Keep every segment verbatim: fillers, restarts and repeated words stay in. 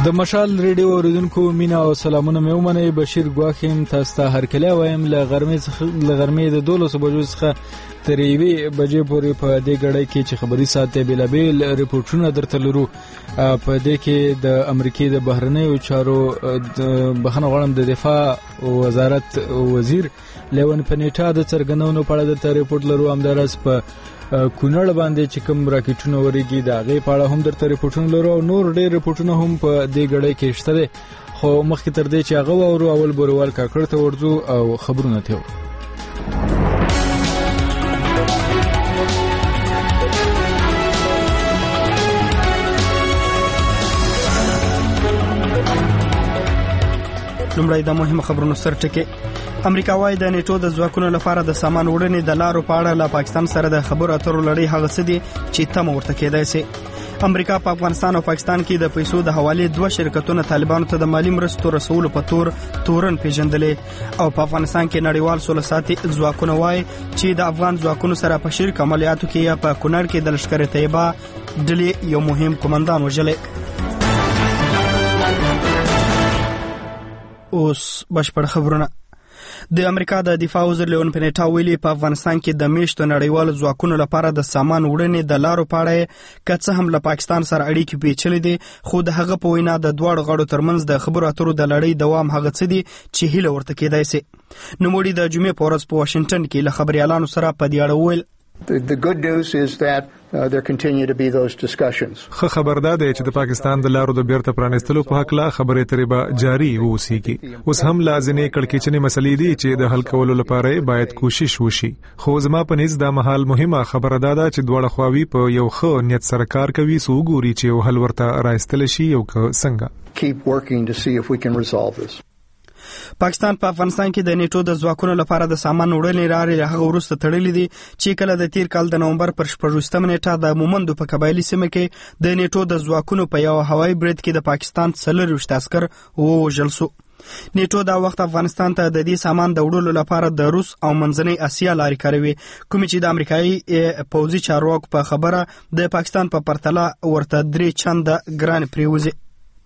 د مشال ریډیو اوریدونکو مینا او سلامونه مې ومنئ. بشیر ګواخیم تاسو ته هرکلی وایم. له غرمې څخه له غرمې د دولسو بجو څخه تر یوې بجې پورې په دې ګړۍ کې چې خبري ساعت بېلابېل ریپورټونه درته لرو. په دې کې د امریکې د بهرنیو چارو بخښنه غواړم د دفاع وزارت وزیر لیون پنیټا د څرګندونو په اړه درته ریپورټ لرو. همداراز په کونړ باندې چې کوم راکټونه ورېږي د هغې په اړه هم درته ریپورټونه لرو او نور ډېر ریپورټونه هم په دې ګړۍ کې شته دی. خو مخکې تر دې چې هغه واورو اول بوروال کاکړ ته ورځو او خبرونه ته لومړی د مهمو خبرونو سرټکي. امریکا وايي د نیټو د ځواکونو لپاره د سامان وړنې د لارو په اړه له پاکستان سره د خبرو اترو لړۍ هغه څه دي چې تمه ورته کېدای شي. امریکا په افغانستان او پاکستان کې د پیسو د حوالې دوه شرکتونه طالبانو ته د مالی مرستو رسولو په تور تورن پیژندلې او په افغانستان کې نړیوال سوله ساتي ځواکونه وايي چې د افغان ځواکونو سره په شریک عملیاتو کې یا په کونړ کې د لشکر طیبه ډلې یو مهم قومندان وژلی. اوس بشپړ خبرونه. د امریکا د دفاع وزیر لیون پنیټا ویلي په افغانستان کې د میشتو نړیوالو ځواکونو لپاره د سامان وړنې د لارو په اړه که څه هم له پاکستان سره اړیکې پیچلې دي خو د هغه په وینا د دواړو غړو ترمنځ د خبرو اترو د لړۍ دوام هغه څه دي چې هیله ورته کېدای شي. نوموړي د جمعې په ورځ په واشنګټن کې له خبريالانو سره په دې اړه وویل The, the good news is that uh, there continue to be those discussions. خو خبردار دی چې د پاکستان د لارو د بیرته پرانیستلو په حق لا خبرې ترې به جاری ووسیږي. اوس هم لازمي کړکېچنې مسلې دي چې د حل کولو لپاره باید کوشش وشي. خو زما په نظر د مهال مهمه خبره ده چې دواړه خواوې په یو ښه نیت سره کار کوي سو ګوري چې یو حل ورته راستل شي او څنګه. Keep working to see if we can resolve this. پاکستان په افغانستان کې د نیټو د ځواکونو لپاره د سامان وړلې لارې له هغه وروسته تړلې دي چې کله د تیر کال د نومبر پر شپږویشتمه نیټه د مومندو په قبایلي سیمه کې د نیټو د ځواکونو په یو هوایي برید کې د پاکستان څلورویشت عسکر ووژل شو. نیټو دا وخت افغانستان ته د دې سامان د وړلو لپاره د روس او منځنۍ اسیا لارې کاروي کوم چې د امریکایي پوځي چارواکو په خبره د پاکستان په پرتله ورته درې چنده ګران پریوزي.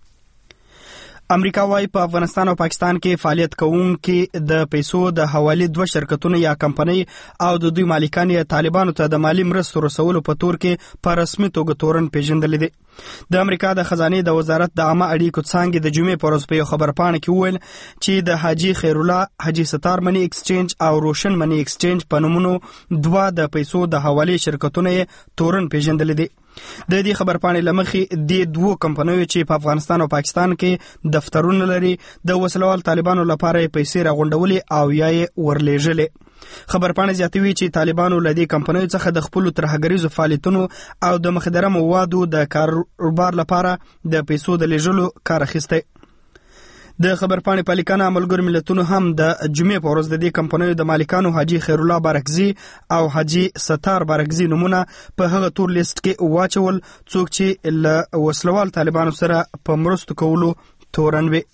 امریکا وايي په افغانستان او پاکستان کې فعالیت کوونکي د پیسو د حوالې دوه شرکتونه یا کمپنۍ او د دوی مالکان یې طالبانو ته د مالی مرستو رسولو په تور کې په رسمي توګه تورن پیژندلې دي. د امریکا د خزانې د وزارت د عامه اړیکو څانګې د جمعې په ورځ په یو خبرپاڼه کې وویل چې د حاجي خیرالله حاجي ستار منی ایکسچینج او روشن منی ایکسچینج په نومونو دوه د پیسو د حوالې شرکتونه یې تورن پیژندلې دي. د دې خبرپاڼې لمخې د دوه کمپنیو چې په افغانستان او پاکستان کې دفترونه لري د وسلوال طالبانو لپاره پیسې راغونډولې او یا یې ورلېږلې. خبرپاڼه زیاتوي چې طالبانو له دې کمپنیو څخه د خپل ترهګریزو فعالیتونو او د مخدره موادو د کاروبار لپاره د پیسو د لېږلو کار اخیستی. د خبرپاڼې په لیکنه ملګرو ملتونو هم د جمعې په ورځ د دې کمپنیو د مالکانو حاجي خیرالله بارکزي او حاجي ستار بارکزي نومونه په هغه تور لیست کې واچول څوک چې له وسلوال طالبانو سره په مرستو کولو تورن وي.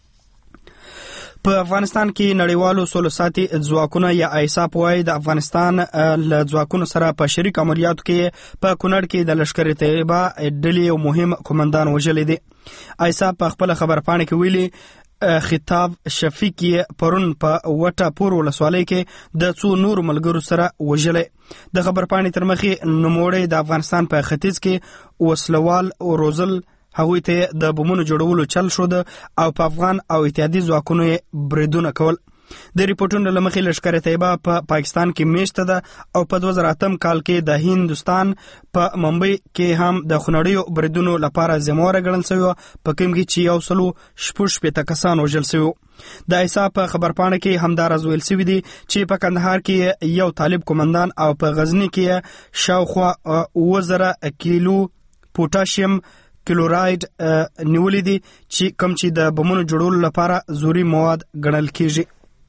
په افغانستان کې نړیوالو سولو ساتي ځواکونه یا ایساپ وايي د افغانستان له ځواکونو سره په شریک عملیاتو کې په کونړ کې د لشکر طیبه ډلې یو مهم قومندان وژلی دی. ایساپ په خپل خبرپاڼه کې ویلي خطاب شفیق پرون په وټه پور ولسوالۍ کې د څو نور ملګرو سره وژلی. د خبرپاڼې تر مخې نوموړی د افغانستان په ختیځ کې وسلوال او روزل هغوی ته د بمونو جوړولو چل شو او په افغان او اتحادي ځواکونو یې بریدونه کول. د ریپورټونو له مخې لشکر طیبه په پا پاکستان کې میشته ده او په دوه زره اتم کال کې د هندوستان په ممبئی کې هم د خونړیو بریدونو لپاره ذمہواره ګڼل شوی په کوم کې چې یو سلو شپږ شپېته کسان وژل شوي. د ایساپ په خبرپاڼه کې همداراز ویل شوي دي چې په کندهار کې یو طالب قومندان او په غزني کې شاوخوا اووه زره کیلو پوټاشیم کلوراید نیولې دي چې کوم چې د بمونو جوړولو لپاره زوري مواد ګڼل کیږي.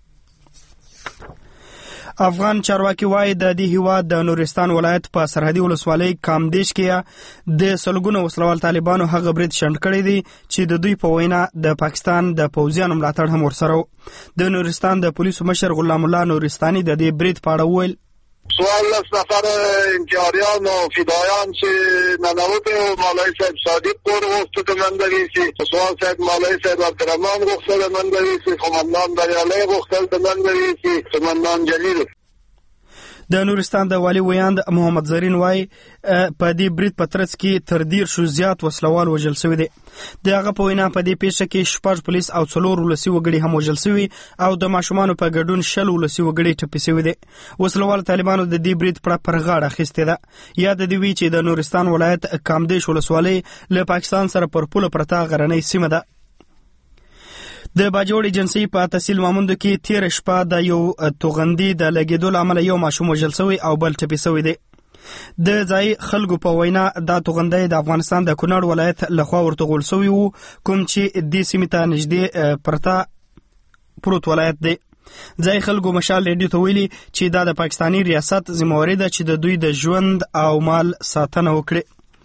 افغان چارواکي وايي د دې هیواد د نورستان ولایت په سرحدي ولسوالۍ کامدیش کې د سلګونو وسلوال طالبانو هغه برید شنډ کړی دی چې د دوی په وینا د پاکستان د پوځیانو ملاتړ هم ورسره و. د نورستان د پولیسو مشر غلام الله نورستاني د دې برید په اړه وویل چوارلس نفر انتحاریان و فدایان چې ننوتې و مولوی صاحب صادق پور غوښته که من بریسي سوال صاحب مولوی صاحب عبدالرحمن غوښتل من بریسي قمندان بریالی غوښتل د من بریسي قمندان جلیل. د نورستان د والي ویاند محمد زرین وای په دې برید په ترڅ کې تر ډیر شو زیات وسلوال وژل شوي دي. د هغه په وینا په دې پیښه کې شپږ پولیس او څلور ولسي وګړي هم وژل شوي او د ماشومانو په ګډون شل ولسي وګړي ټپي شوي دي. وسلوال طالبانو د دې برید پړه پر غاړه اخیستې ده. یاد دې وي چې د نورستان ولایت کامدیش ولسوالۍ له پاکستان سره پر پوله پرته غرنۍ سیمه ده. د باجوړ ایجنسی په تحصیل ماموندو کې تیر شپه د یو توغندي د لګیدو له امله یو ماشوم وژل شوی او بل ټپي شوی دی. د ځای خلکو په وینا دا توغندی د افغانستان د کونړ ولایت لخوا ورته غول شوی وو کوم چې دې سیمې ته نږدې پرته پروت ولایت دی. ځای خلکو مشال ریډیو ته ویلي چې دا د پاکستانی ریاست ذمہواری ده چې د دوی د ژوند او مال ساتنه وکړي.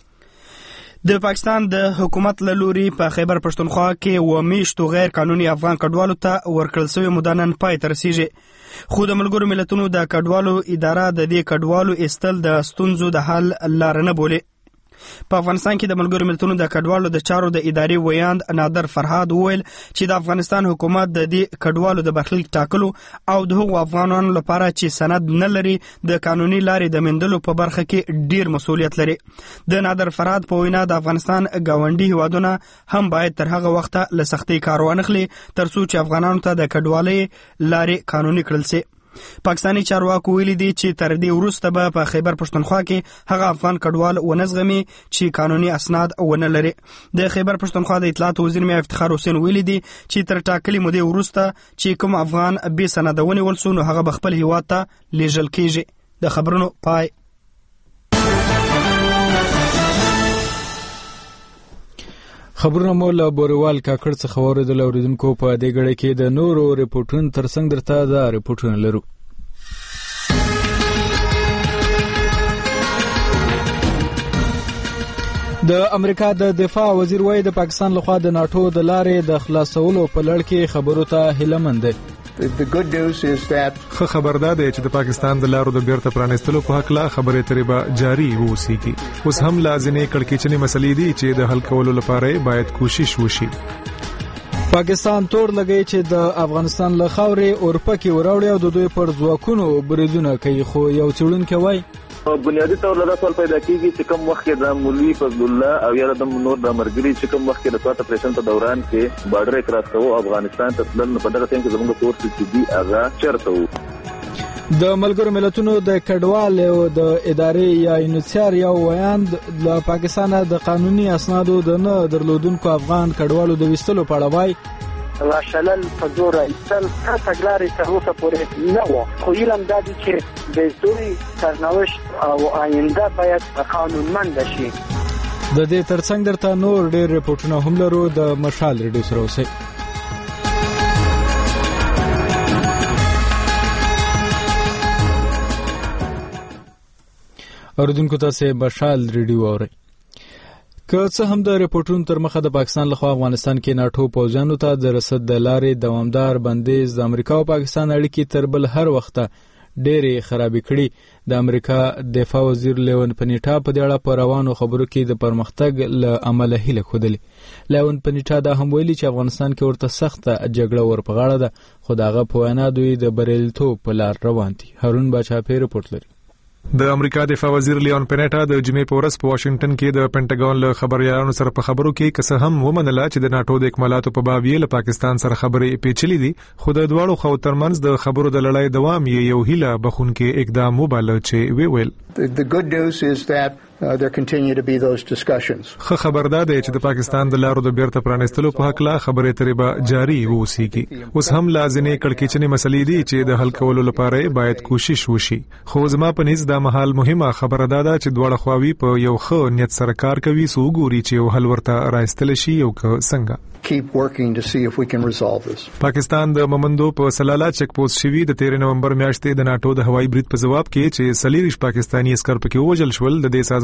د پاکستان د حکومت له لوري په خیبر پښتونخوا کې و میشتو غیر قانوني افغان کډوالو ته ورکړل شوی موده نن پای ته رسیږي. خو د ملګرو ملتونو د کډوالو اداره د دې کډوالو ایستل د ستونزو د حل لار نه بولي. په افغانستان کې د ملګرو ملتونو د کډوالو د چارو د ادارې ویاند نادر فرهاد وویل چې د افغانستان حکومت د دې کډوالو د برخلیک ټاکلو او د هغو افغانانو لپاره چې سند نه لري د قانوني لارې د موندلو په برخه کې ډیر مسؤلیت لري. د نادر فرهاد په وینا د افغانستان ګاونډي هیوادونه هم باید تر هغه وخته له سختۍ کار وانخلي تر څو چې افغانانو ته د کډوالۍ لارې قانوني کړل شي. پاکستانی چارواکو ویلي دي چې تر دې وروسته به په خیبر پښتونخوا کې هغه افغان کډوال ونزغمي چې قانوني اسناد ونه لري. د خیبر پښتونخوا د اطلاعات وزیر میا افتخار حسین ویلي دي چې تر ټاکلي مودې وروسته چې کوم افغان بې سنده ونیول شو نو هغه به خپل هیواد ته لیږل کیږي. د خبرونو پای. خبرونه مو له بوریوال کاکړ څخه واوریدل. اوریدونکو په دې غړي کې د نورو ریپورتونو ترڅنګ درته دا ریپورتونه لرو. د امریکا د دفاع وزیر وایي د پاکستان لخوا د ناتو د لارې د خلاصولو په لړ کې خبرو ته هیله مند دی. The good news is that خو خبردار دی چې د پاکستان د لارو د بیرته پرانیستلو په حق لا خبرې ترې به جاری ووسیږي. اوس هم لازمي کړکېچنې مسلې دي چې د حل کولو لپاره باید کوشش وشي. پاکستان تور لګی چې د افغانستان له خاورې اورپا کې وراوړي او د دوی پر ځواکونو بریدونه کوي. خو یو څېړونکی وایي بنیادی طور له سوال پیدا کیږي چې کوم وخت کې د مولوی فضل الله او یا د نور د مرګري چې کوم وخت کې د سوات اپریشن په دوران کې بارډر کراس کوو افغانستان ته تلل په دغه ټیم کې زموږ تور چې دی هغه چرته وو. د ملګرو ملتونو د کډوال او د ادارې یا انوسیار یو ویاند د پاکستان د قانوني اسنادو د نه درلودونکو افغان کډوالو د وستلو په اړه وایي راشلل په زور ایستل تګلارې تر اوسه پورې نه وو. خو علم دا دی چې د دوی سرنوشت او آینده باید قانونمند شي. د دې ترڅنګ درته نور ډېر ریپورتونه هم لرو. د مشال ریډیو سره اوسئ. اوریدونکو تاسو مشال ریډیو اورئ. که څه هم د ریپورتونو تر مخه د پاکستان لخوا افغانستان کې ناتو پوځیانو ته د رسد د لارې دوامدار بندیز د امریکا او پاکستان اړیکې تر بل هر وخته ډېرې خرابې کړي. د امریکا دفاع وزیر لیون پنیټا په دې اړه په روانو خبرو کې د پرمختګ له امله هیله ښودلې. لیون پنیټا دا هم ویلي چې افغانستان کې ورته سخته جګړه ورپغاړه ده خو د هغه په وینا دوی د بریالیتوب په لار روان دي. هارون باچاپی ریپورت لري. د امریکا دفاع وزیر لیون پنیټا د جمعې په ورځ په واشنگټن کې د پینټاګون له خبريالانو سره په خبرو کې کسه هم ومنله چې د ناتو د اکمالاتو په باب یې له پاکستان سره خبرې پیچلې دي. خو د دواړو خو ترمنځ د خبرو د لړۍ دوام یې یو هیله بخونکې اقدام وباله چې وی ویل The good news is that uh, there continue to be those discussions. خو خبردار دی چې د پاکستان د لارو د بیرته پرانیستلو په حق لا خبرې ترې به جاری ووسیږي. اوس هم لازمي کړکېچنې مسلې دي چې د حل کولو لپاره باید کوشش وشي. خو زما په نظر دا مهال مهمه خبره ده چې دواړه خواوی په یو ښه نیت سره کار کوي سو ګوري چې یو حل ورته راستل شي او که څنګه keep working to see if we can resolve this. پاکستان د ممندو په سلالا چک پوسټ شوی د تیر نومبر میاشتې د ناتو د هوایي برید په جواب کې چې سلیریش پاکستانی عسكر پکې وژل شول د دې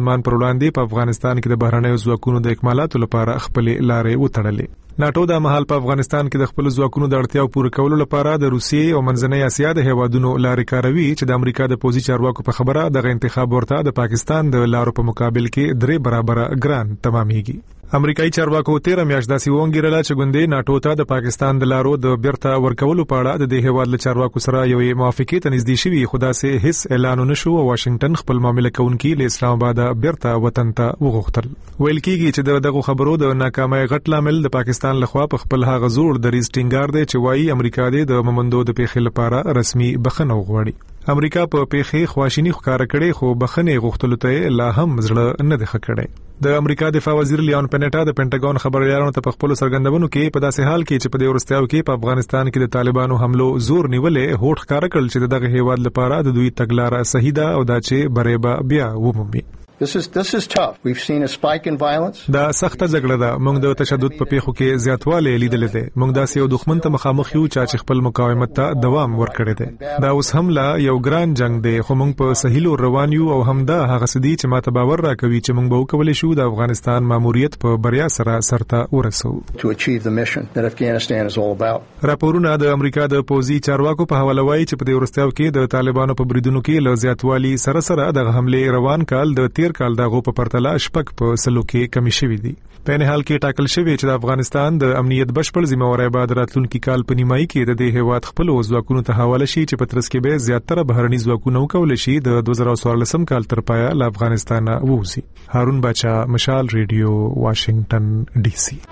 سازمان پر وړاندې په افغانستان کې د بهرنیو ځواکونو د اکمالاتو لپاره خپل لارې وتړلې. ناتو د مهال په افغانستان کې د خپل ځواکونو د اړتیاو پوره کولو لپاره د روسیې او منځنۍ اسیا د هیوادونو لارې کاروي چې د امریکا د پوځي چارواکو په خبره دغه انتخاب ورته د پاکستان د لارو په مقابل کې درې برابر ګران تمامېږي. امریکایي چارواکو تیر میاشت داسې وونګیرله چې ګوندې ناتو ته د پاکستان د لارو د بیرته ورکولو په اړه د دې هیواد له چارواکو سره یوې موافقې ته نږدې شوي، خو داسې هیڅ اعلان نشو او واشنگټن خپل معامله کوونکي له اسلام آباد بیرته وطن ته وغوښتل. ویل کېږي چې دغه خبرو د ناکامۍ غټ لامل د پاکستان لخوا په خپل هغه زوړ دریځ ټینګار دی چې وایي امریکا د مومندو د پیښې لپاره رسمي بخښنه وغواړي. امریکا په پیښې خواشینی ښکار کړي خو بخښنې غوښتلو ته لا هم زړه نه دی ښه کړی. د امریکا دفاع وزیر لیون پینټا د پینټاګون خبريالانو ته په خپل سرګندونو کې په داسې حال کې چې په دې ورستیاو کې په افغانستان کې د طالبانو حملو زور نیولې هوټ ښکار کړل چې دغه هیواد لپاره د دوی تګلارې صحیح ده او دا چې بریبا بیا ومومي. This is this is tough. We've seen a spike in violence. دا سخته جګړه ده. موږ د تشدد په پیښو کې زیاتوالی لیدلې ده. موږ داسې یو دښمن ته مخامخ یو چې خپل مقاومت ته دوام ورکړی دی. دا اوس هم لا یو ګران جنگ دی، خو موږ په صحیح لور روان یو او همدا هغه سدي چې ماته باور راکوي چې موږ به وکولای شو د افغانستان ماموریت په بریا سره سرته ورسو. To achieve the mission that Afghanistan is all about. راپورونه د امریکا د پوځي چارواکو په حواله وایي چې په دې ورستیاو کې د طالبانو په بریدونو کې له زیاتوالي سره سره د حمله روان کال د تیر کال دغه په پرتله شپږ په سلو کې کمی شوې دي. په نه حال کې ټاکل شوی چې د افغانستان د امنیت بشپړ ذمہواری بعد راتلونکي کال په نیمایي کې د دې هیواد خپل ځواکونو ته حواله شي چې په ترڅ کې به زیاتره بهرني ځواکونه وکول شي د دوه زره څوارلسم کال تر پایه له افغانستان ووزي. هارون باچا، مشال ریډیو، واشنگټن ډي سي.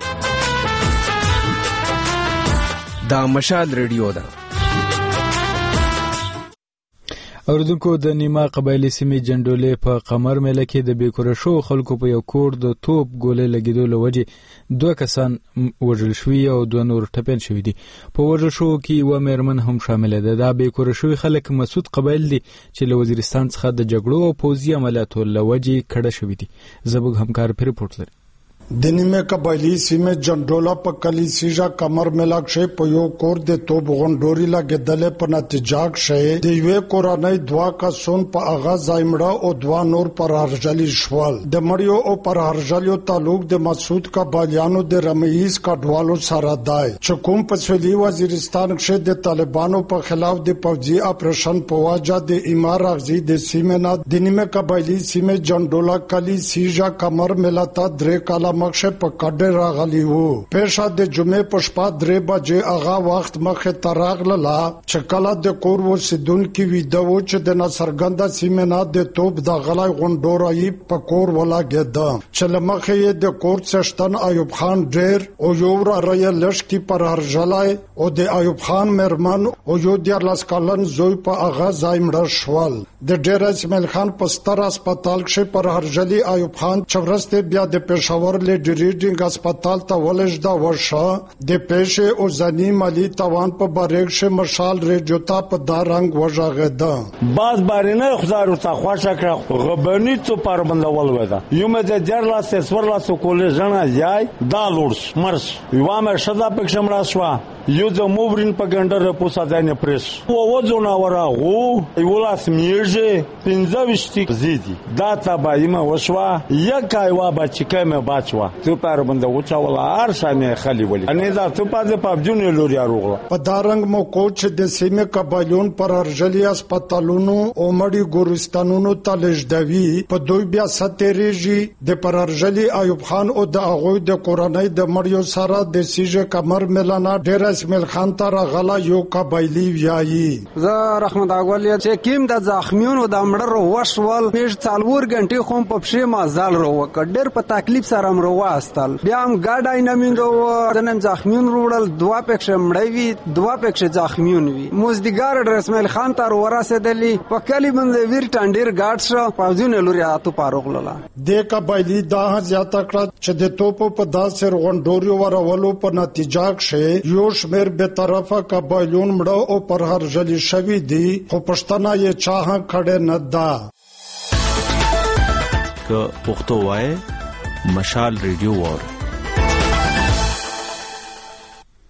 دا مشال ریډیو ده. اوردونکو د نیمه قبایلی سیمې جندولې په قمر میله کې د بیکوره شو خلکو په یو کور د توپ ګولې لګیدو له وجې دوه کسان وژل شوي او دوه نور ټپیان شوي دي. په وژل شو کې یوه میرمن هم شامله ده. دا بیکوره شوي خلک مسعود قبایل دي چې له وزیرستان څخه د جګړو او پوځي عملیاتو له وجې کډه شوي دي. زموږ همکار پرې رپورټ لري. د نیمه قبایلی سیمې جندولا په کلی سیجا کمر ملاک شي په یو کور د توپ غونډوري لګیدل په نتیجه کې د یو کورانای دوا کسون په اغاز زایمړه او دوا نور پر هرجلی شوال. د مړیو او پر هرجلیو تعلق د مسعود قبایلیانو د رمهیز کډوالو سره دی چې کوم په سویلي وزیرستان کې د طالبانو په خلاف د پوځي اپریشن په واجه د امار اغزي د سیمې نه د نیمه قبایلی سیمې جندولا کلی سیجا کمر ملاتا درې کاله مخشه په کډه راغلی وو. پېښه د جمعې په شپه درې بجې هغه وخت مخه تراغله چې کله د کور وسیدونکو ویډیو چې د نصرګنده سیمه د توپ د غلای غونډورای په کور ولاګید چې لمخه یې د کور څشتن ایوب خان ډیر او یو رای لشتي پر هرجلای او د ایوب خان مرمن او یو د لاس کالن زوی په هغه زایمړ شوال. د ډیر اسماعیل خان په ستر هسپتال کې پر هرجلی ایوب خان چورسته بیا د پېښور ډیریډینګ هسپتال ته ولېږدا وشه. د پېښې او ځنی مالی توان په باریک شه مشال ریډیو ته په دارنګ وژغېده. باز بارینه خدای ورته خوښه کړه غبنی تو پر بندول ودا یوم د جرلا سسور لا سکول جنا جای دا لورس مرس یوامه شدا پکشمړه شوا یو د موورین په ګندره پوسا ځنه پریس او وځونه ورا غو یولاس میرجه پنځويشتي زیدي دا تبایمه وشوا یکای وا بچکه مې بچوا تو پر بنده وچاولا ارشانه خلی ولی ان دا تو په پابجون لوري اروغله. په دارنګ مو کوچ د سیمه قبایلون پر ارجلی هسپتالونو او مړی ګورستانونو ته لږدوي په دوی بیا ستریږي د پر ارجلی ایوب خان او د اغوی د کورنۍ د مړیو سره د سیجه کمر ملانا ډیر اسماعیل خان تر غلا یو قبایلی ویایي. زه رحمت اغول چې کیم د زخمیونو د مړر وشول پیش څلور غنټې خو په پښې ما زال رو وکړ په تکلیف سره مر واستل بیا هم ګاډای نمینګو دنن زخمیون روړل دوا پکښه مړوي دوا پکښه زخمیون وي مزدګار اسماعیل خان تر ورسېدلی په کلی باندې ویر ټانډیر ګاډ شو پاوځونه لوري اتو پاروغله. د قبایلی دا زیاته کړه چې د توپو په داسې غونډوري ورولو په نتیجه کې یو شمیر به طرفه قبایلون مړه او پر هرجلی شوی دي خو پښتنه یې چاه کړه نه دا که پښتو وای مشال ریډیو وور.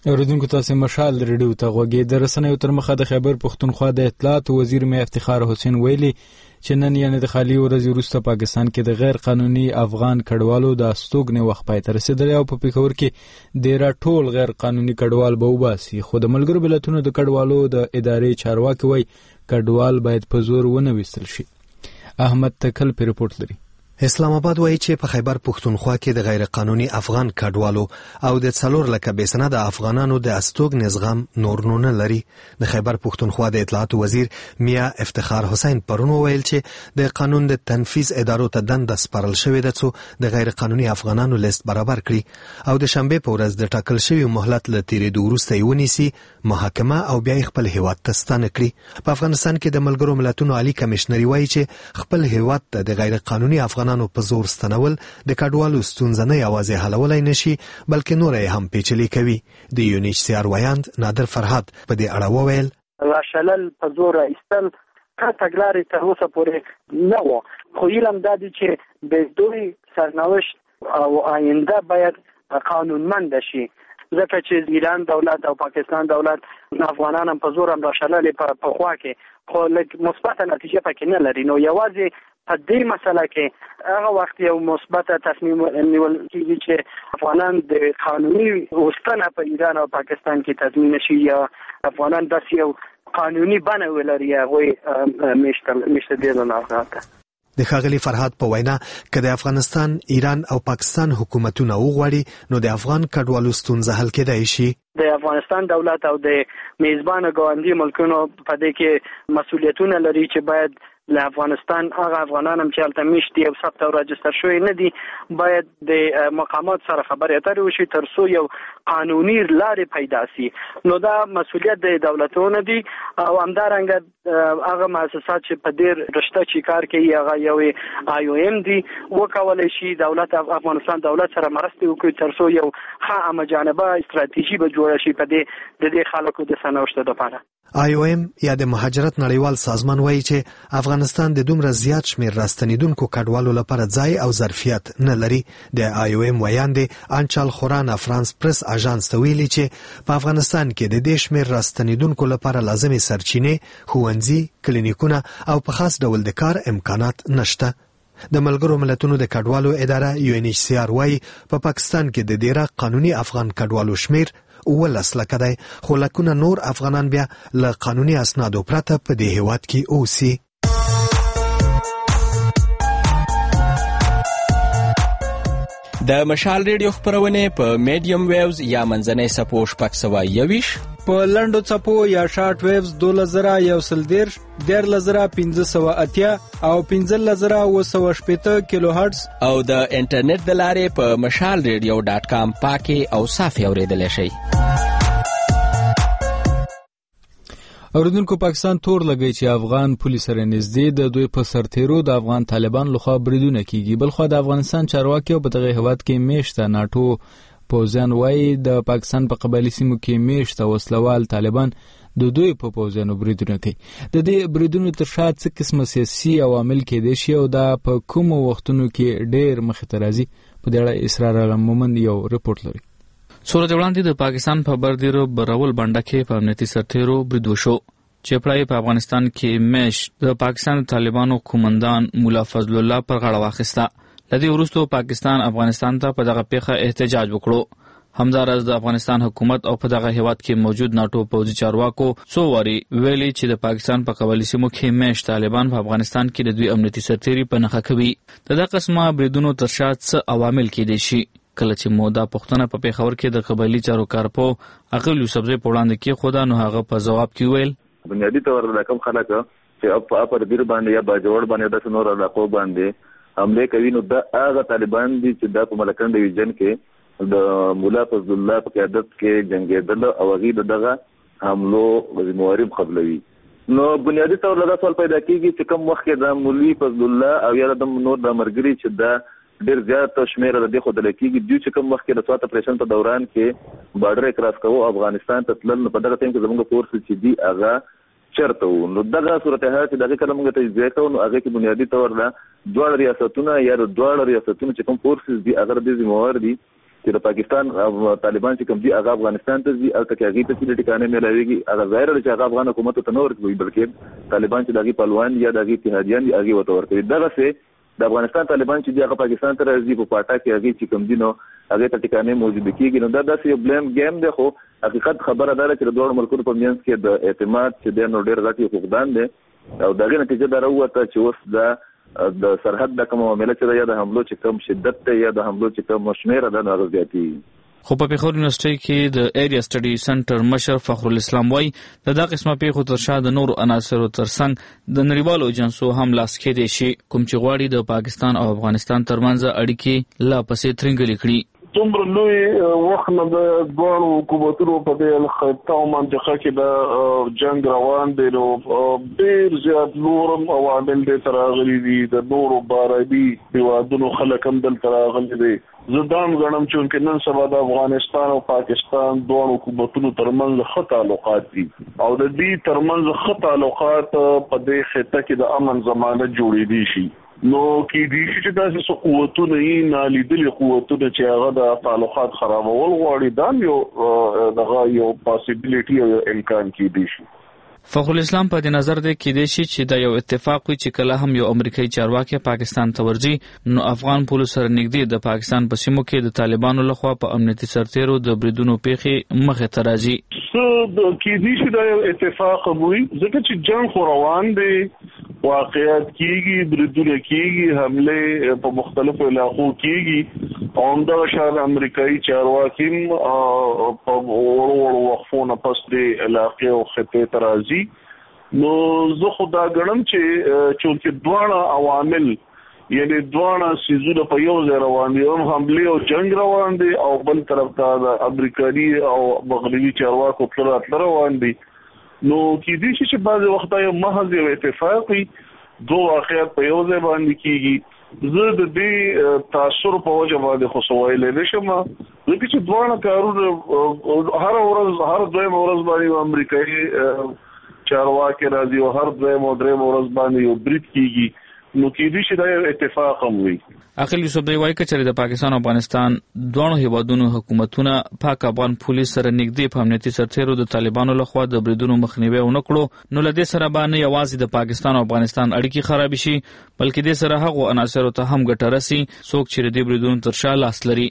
اوریدونکو تاسو مشال ریډیو ته غوږی د رسنیو تر مخه د خیبر پښتونخوا د اطلاعات وزیر می افتخار حسین ویلي چې نن یعنی د خالی ورځ وروسته پاکستان کې د غیر قانوني افغان کډوالو د استوګنې وخت پای ته رسیدلی او په پیښور کې ډیر ټول غیر قانوني کډوال به وباسي. خو د ملګرو ملتونو د کډوالو د ادارې چارواکي وایي کډوال باید په زور ونه ویستل شي. احمد تکل په رپورت لري. اسلام آباد وایي چې په خیبر پښتونخوا کې د غیر قانوني افغان کډوالو او د څلور لکه بې سنده افغانانو د استوګنې زغم نور نه لري. د خیبر پښتونخوا د اطلاعات وزیر میا افتخار حسین پرون ویل چې د قانون د تنفیذ ادارو ته دنده سپارل شوې ده چې د غیر قانوني افغانانو لیست برابر کړي او د شنبه په ورځ د ټاکل شوی مهلت له تیرېدو وروسته یې ونیسي، محاکمه او بیا خپل هیواد ته ستانه کړي. په افغانستان کې د ملګرو ملتونو عالی کمشنري وایي چې خپل هیواد ته د غیر قانوني افغانانو په زور ستنول د کډوالو ستونزه نه یوازې حلولای نشي بلکې نور یې هم پیچلي کوي. د یو ان ایچ سی آر وایاند نادر فرهاد په دې اړه وویل راشلل په زور ایستل که تګلارې تر اوسه پورې نه و، خو علم دا دی چې د دوی سرنوشت او آینده باید قانونمند شي، ځکه چې ایران دولت او پاکستان دولت افغانان هم په زور هم راشلل په خوا کې، خو لږ مثبته نتیجه پکې نه لري. نو یوازې په دې مسله کې هغه وخت یو مثبت تصمیم نیول کېږي چې افغانان د قانوني اوسطنه په ایران او پاکستان کې تضمین شي یا افغانان داسې یو قانوني بڼه ولري هغوی میشته دي نه راغله. د ښاغلي فرهاد په وینا که د افغانستان، ایران او پاکستان حکومتونه وغواړي نو د افغان کډوالو ستونزه حل کېدای شي. د افغانستان دولت او د میزبان ګاونډي ملکونو په دې کې مسؤلیتونه لري چې باید له افغانستان هغه افغانان هم چې هلته میشتي او ثبت او راجستر شوي نه دي باید د مقامات سره خبرې اترې وشي تر څو یو قانوني لارې پیدا سي. نو دا مسؤلیت د دولتونو دی او همدارنګه هغه مؤسسات چې په ډېر رشته چې کار کوي هغه یو آی او ایم دی وکولی شي دولت افغانستان دولت سره مرستې وکړي تر څو یو ښه همجانبه استراتیژي به جوړه شي په دې د دې خلکو د سرنوشت لپاره. آی او ایم یا د مهاجرت نړیوال سازمان وایي چې افغانستان د دومره زیات شمیر راستنیدونکو کډوالو لپاره ځای او ظرفیت نه لري. د آی او ایم ویاندې انچال خورانه فرانس پرس اژانس ته ویلي چې په افغانستان کې د دې شمیر راستنیدونکو لپاره لازمي سرچینې، ښوونځي، کلینیکونه او په خاص ډول د کار امکانات نشته. د ملګرو ملتونو د کډوالو اداره یو ان ایچ سی آر وایي په پاکستان کې د ډیره قانوني افغان کډوالو شمیر ولس لکه دی، خو لکونه نور افغانان بیا له قانوني اسنادو پرته په دې هیواد کې اوسي. د مشال ریډیو خپرونه په میډیم ویوز یا منځنۍ څپو شپږ سوه یوویش، په لنډو څپو یا شارټ ویوز دوله زره یو سل دېرش، دیارلس زره پنځه سوه اتیا او پنځلس زره اوه سوه شپېته کیلو هرټز او د انټرنیټ د لارې په مشال ریډیو ډاټ کام پاکې او صافې اورېدلی شئ. اوریدونکو پاکستان تور لګی چې افغان پولیس سره نږدې د دوی په سرتیرو د افغان طالبان لخوا بریدونه کیږي. بلخوا د افغانستان چارواکي په دغه هیواد کې میشته ناټو پوځیان وایي د پاکستان په قبایلي سیمو کې میشته وسلوال طالبان د دوی په پوځیانو بریدونه کوي. د دې بریدونو تر شا څه قسمه سیاسي عوامل کېدای شي او دا په کومو وختونو کې ډېر مخې ته راځي؟ په دې اړه اسرار علم مومند یو رپورټ لري. سورج وړاندې د پاکستان په بردیرو برول بنډه کې په امنیتي سرتیرو برید وشو چې پړای په افغانستان کې میش د پاکستان طالبانو قومندان مولا فضل الله پر غاړه واخیسته. لدې وروسته پاکستان افغانستان ته په دغه پیښه احتجاج وکړو. همدارس د افغانستان حکومت او په دغه هیواد کې موجود ناټو پوځي چارواکو څو واري ویلي چې د پاکستان په قبایلي سیمو کې میش طالبان په افغانستان کې د دوی امنیتي سرتیري په نښه کوي. د دغه قسمه بریدونو تر شا څه عوامل کېدای شي؟ کله چې مودا پښتنه په پیښور کې د قبایلي چارو کارپو عقل یوسفزی په وړاندې کې خدا نو هغه په جواب کې ویل بنیادی طور د کوم خلک چې په اپر بیر باندې یا باجوړ باندې د نور علاقو باندې حمله کوي نو د هغه طالبان دي چې د ملکن ډیویژن کې د مولا فضل الله په قیادت کې جنگیدل او هغه دغه حملو ذمہواری قبلوي. نو بنیادی طور له سوال پیدا کیږي چې کوم وخت د مولوی فضل الله او یا د نور د مرګري چې د ډیر زیات شمیر د خو د لکېږي دوی چې کوم وخت د سوات اپریشن په دوران کې بارډر کراس کوو افغانستان ته تلل په دغه ټیم کې زموږ فورس چې دی هغه چرته وو. نو دغه صورتحال چې دغه کلمه ته ځای کوو نو هغه کې بنیادی طور له دوه ریاستونه یا دوه ریاستونه چې کوم فورسز دی هغه د ذمہوار دي چې د پاکستان طالبان چې کوم دي هغه افغانستان ته ځي او تکي هغه ته چې ټکانې ملایويږي هغه ظاهر چې هغه افغان حکومت ته نور کوي بلکې طالبان چې دغه پهلوان یا دغه اتحادیان دي هغه وته ورته دغه څه د افغانستان طالبان چې هغه پاکستان ته راځي په پاټا کې هغه چې کوم دي نو هغه ته ټکانې موجود کیږي نو دا داسې بلیم گیم دی خو حقیقت خبره ده چې د دوه ملکونو په منځ کې د اعتماد چې د نور ډیر غټي فقدان دي او دغه نتیجه دا راوته چې اوس د د سرحد د کوم معاملې چې یا د حملو چې کم شدت ته یا د حملو چې کم شمیر ده نو زیاتی خو په پیښور یونیورسيټي کې د ایریا سټډي سنټر مشر فخر الاسلام وای د دغه قسمه پیښو تر شا د نور عناصرو ترڅنګ د نړیوالو ایجنسو هم لاس کې دي شي کوم چې غواړي د پاکستان او افغانستان ترمنځ اړیکې لا پسې ترنګلې کړي. دومره لوی وخت نه د دوه حکومتونو په دې خطه او منطقه کې د جنگ روان دي نو ډیر زیات نورم عوامل دي تراغلي دي د نورو باربي هیوادونو خلک هم دل تراغلي دي زدان غنم چې نن سبا د افغانستان او پاکستان دوه حکومتونو ترمنځ ښه تعلقات دي او د دې ترمنځ ښه تعلقات په دې خطه کې د امن ضمانت جوړې دي شي نو کې دي چې تاسو قوتونه یې نالیدلي قوتونه چې هغه د تعلقات خرابول غواړي دا یو دغه یو پاسیبিলিټي او امکان کې دي شي. فخر الاسلام په دې نظر دی کې دي چې دا یو اتفاق وي چې کله هم یو امریکایي چارواکي پاکستان ته ورځي نو افغان پولیس سره نږدې د پاکستان په سیمو کې د طالبانو لخوا په امنیتي سرتیرو د بریدونو پیښې مخه ته راځي. څه د کې دي چې دا یو اتفاق وي ځکه چې جنگ خو روان دی واقعیت کیږي بریدونه کیږي حمله په مختلفو علاقو کیږي او دا شان امریکایي چارواکي په ورو ورو وقفونه پس د علاقې او خطې ترازی نو زه خدا غنم چې چونکه دواړه عوامل یعنی دواړه سيزونه په یو ځای روان دي هم حمله او جنگ روان دي او بل طرف ته د امریکایي او مغربي چارواکو په روان دي نو کې دي چې بعض وخت یو محض یو اتفاقي دوه واقعیت په یو ځای باندې کیږي زه د دې تاثر په وجه باندې خو سوال نه شم ځکه چې دوه کارونه هر ورځ هر دوه ورځ باندې امریکایي چارواکي راځي او هر دوه مودره ورځ باندې یو بریټ کیږي نو کې دي چې دا اتفاق هم وي. اخیل یوسف دی وایي چې د پاکستان او افغانستان دوه هیوادونو حکومتونه پاک افغان پولیس سره نږدې په امنیتي سرتیرو د طالبانو لخوا د بریدونو مخنیوي ونکړو نو لدې سره باندې یوازې د پاکستان او افغانستان اړیکې خراب شي بلکې د سره هغو عناصرو ته هم ګټه رسي څوک چې د بریدونو تر شا لاس لري.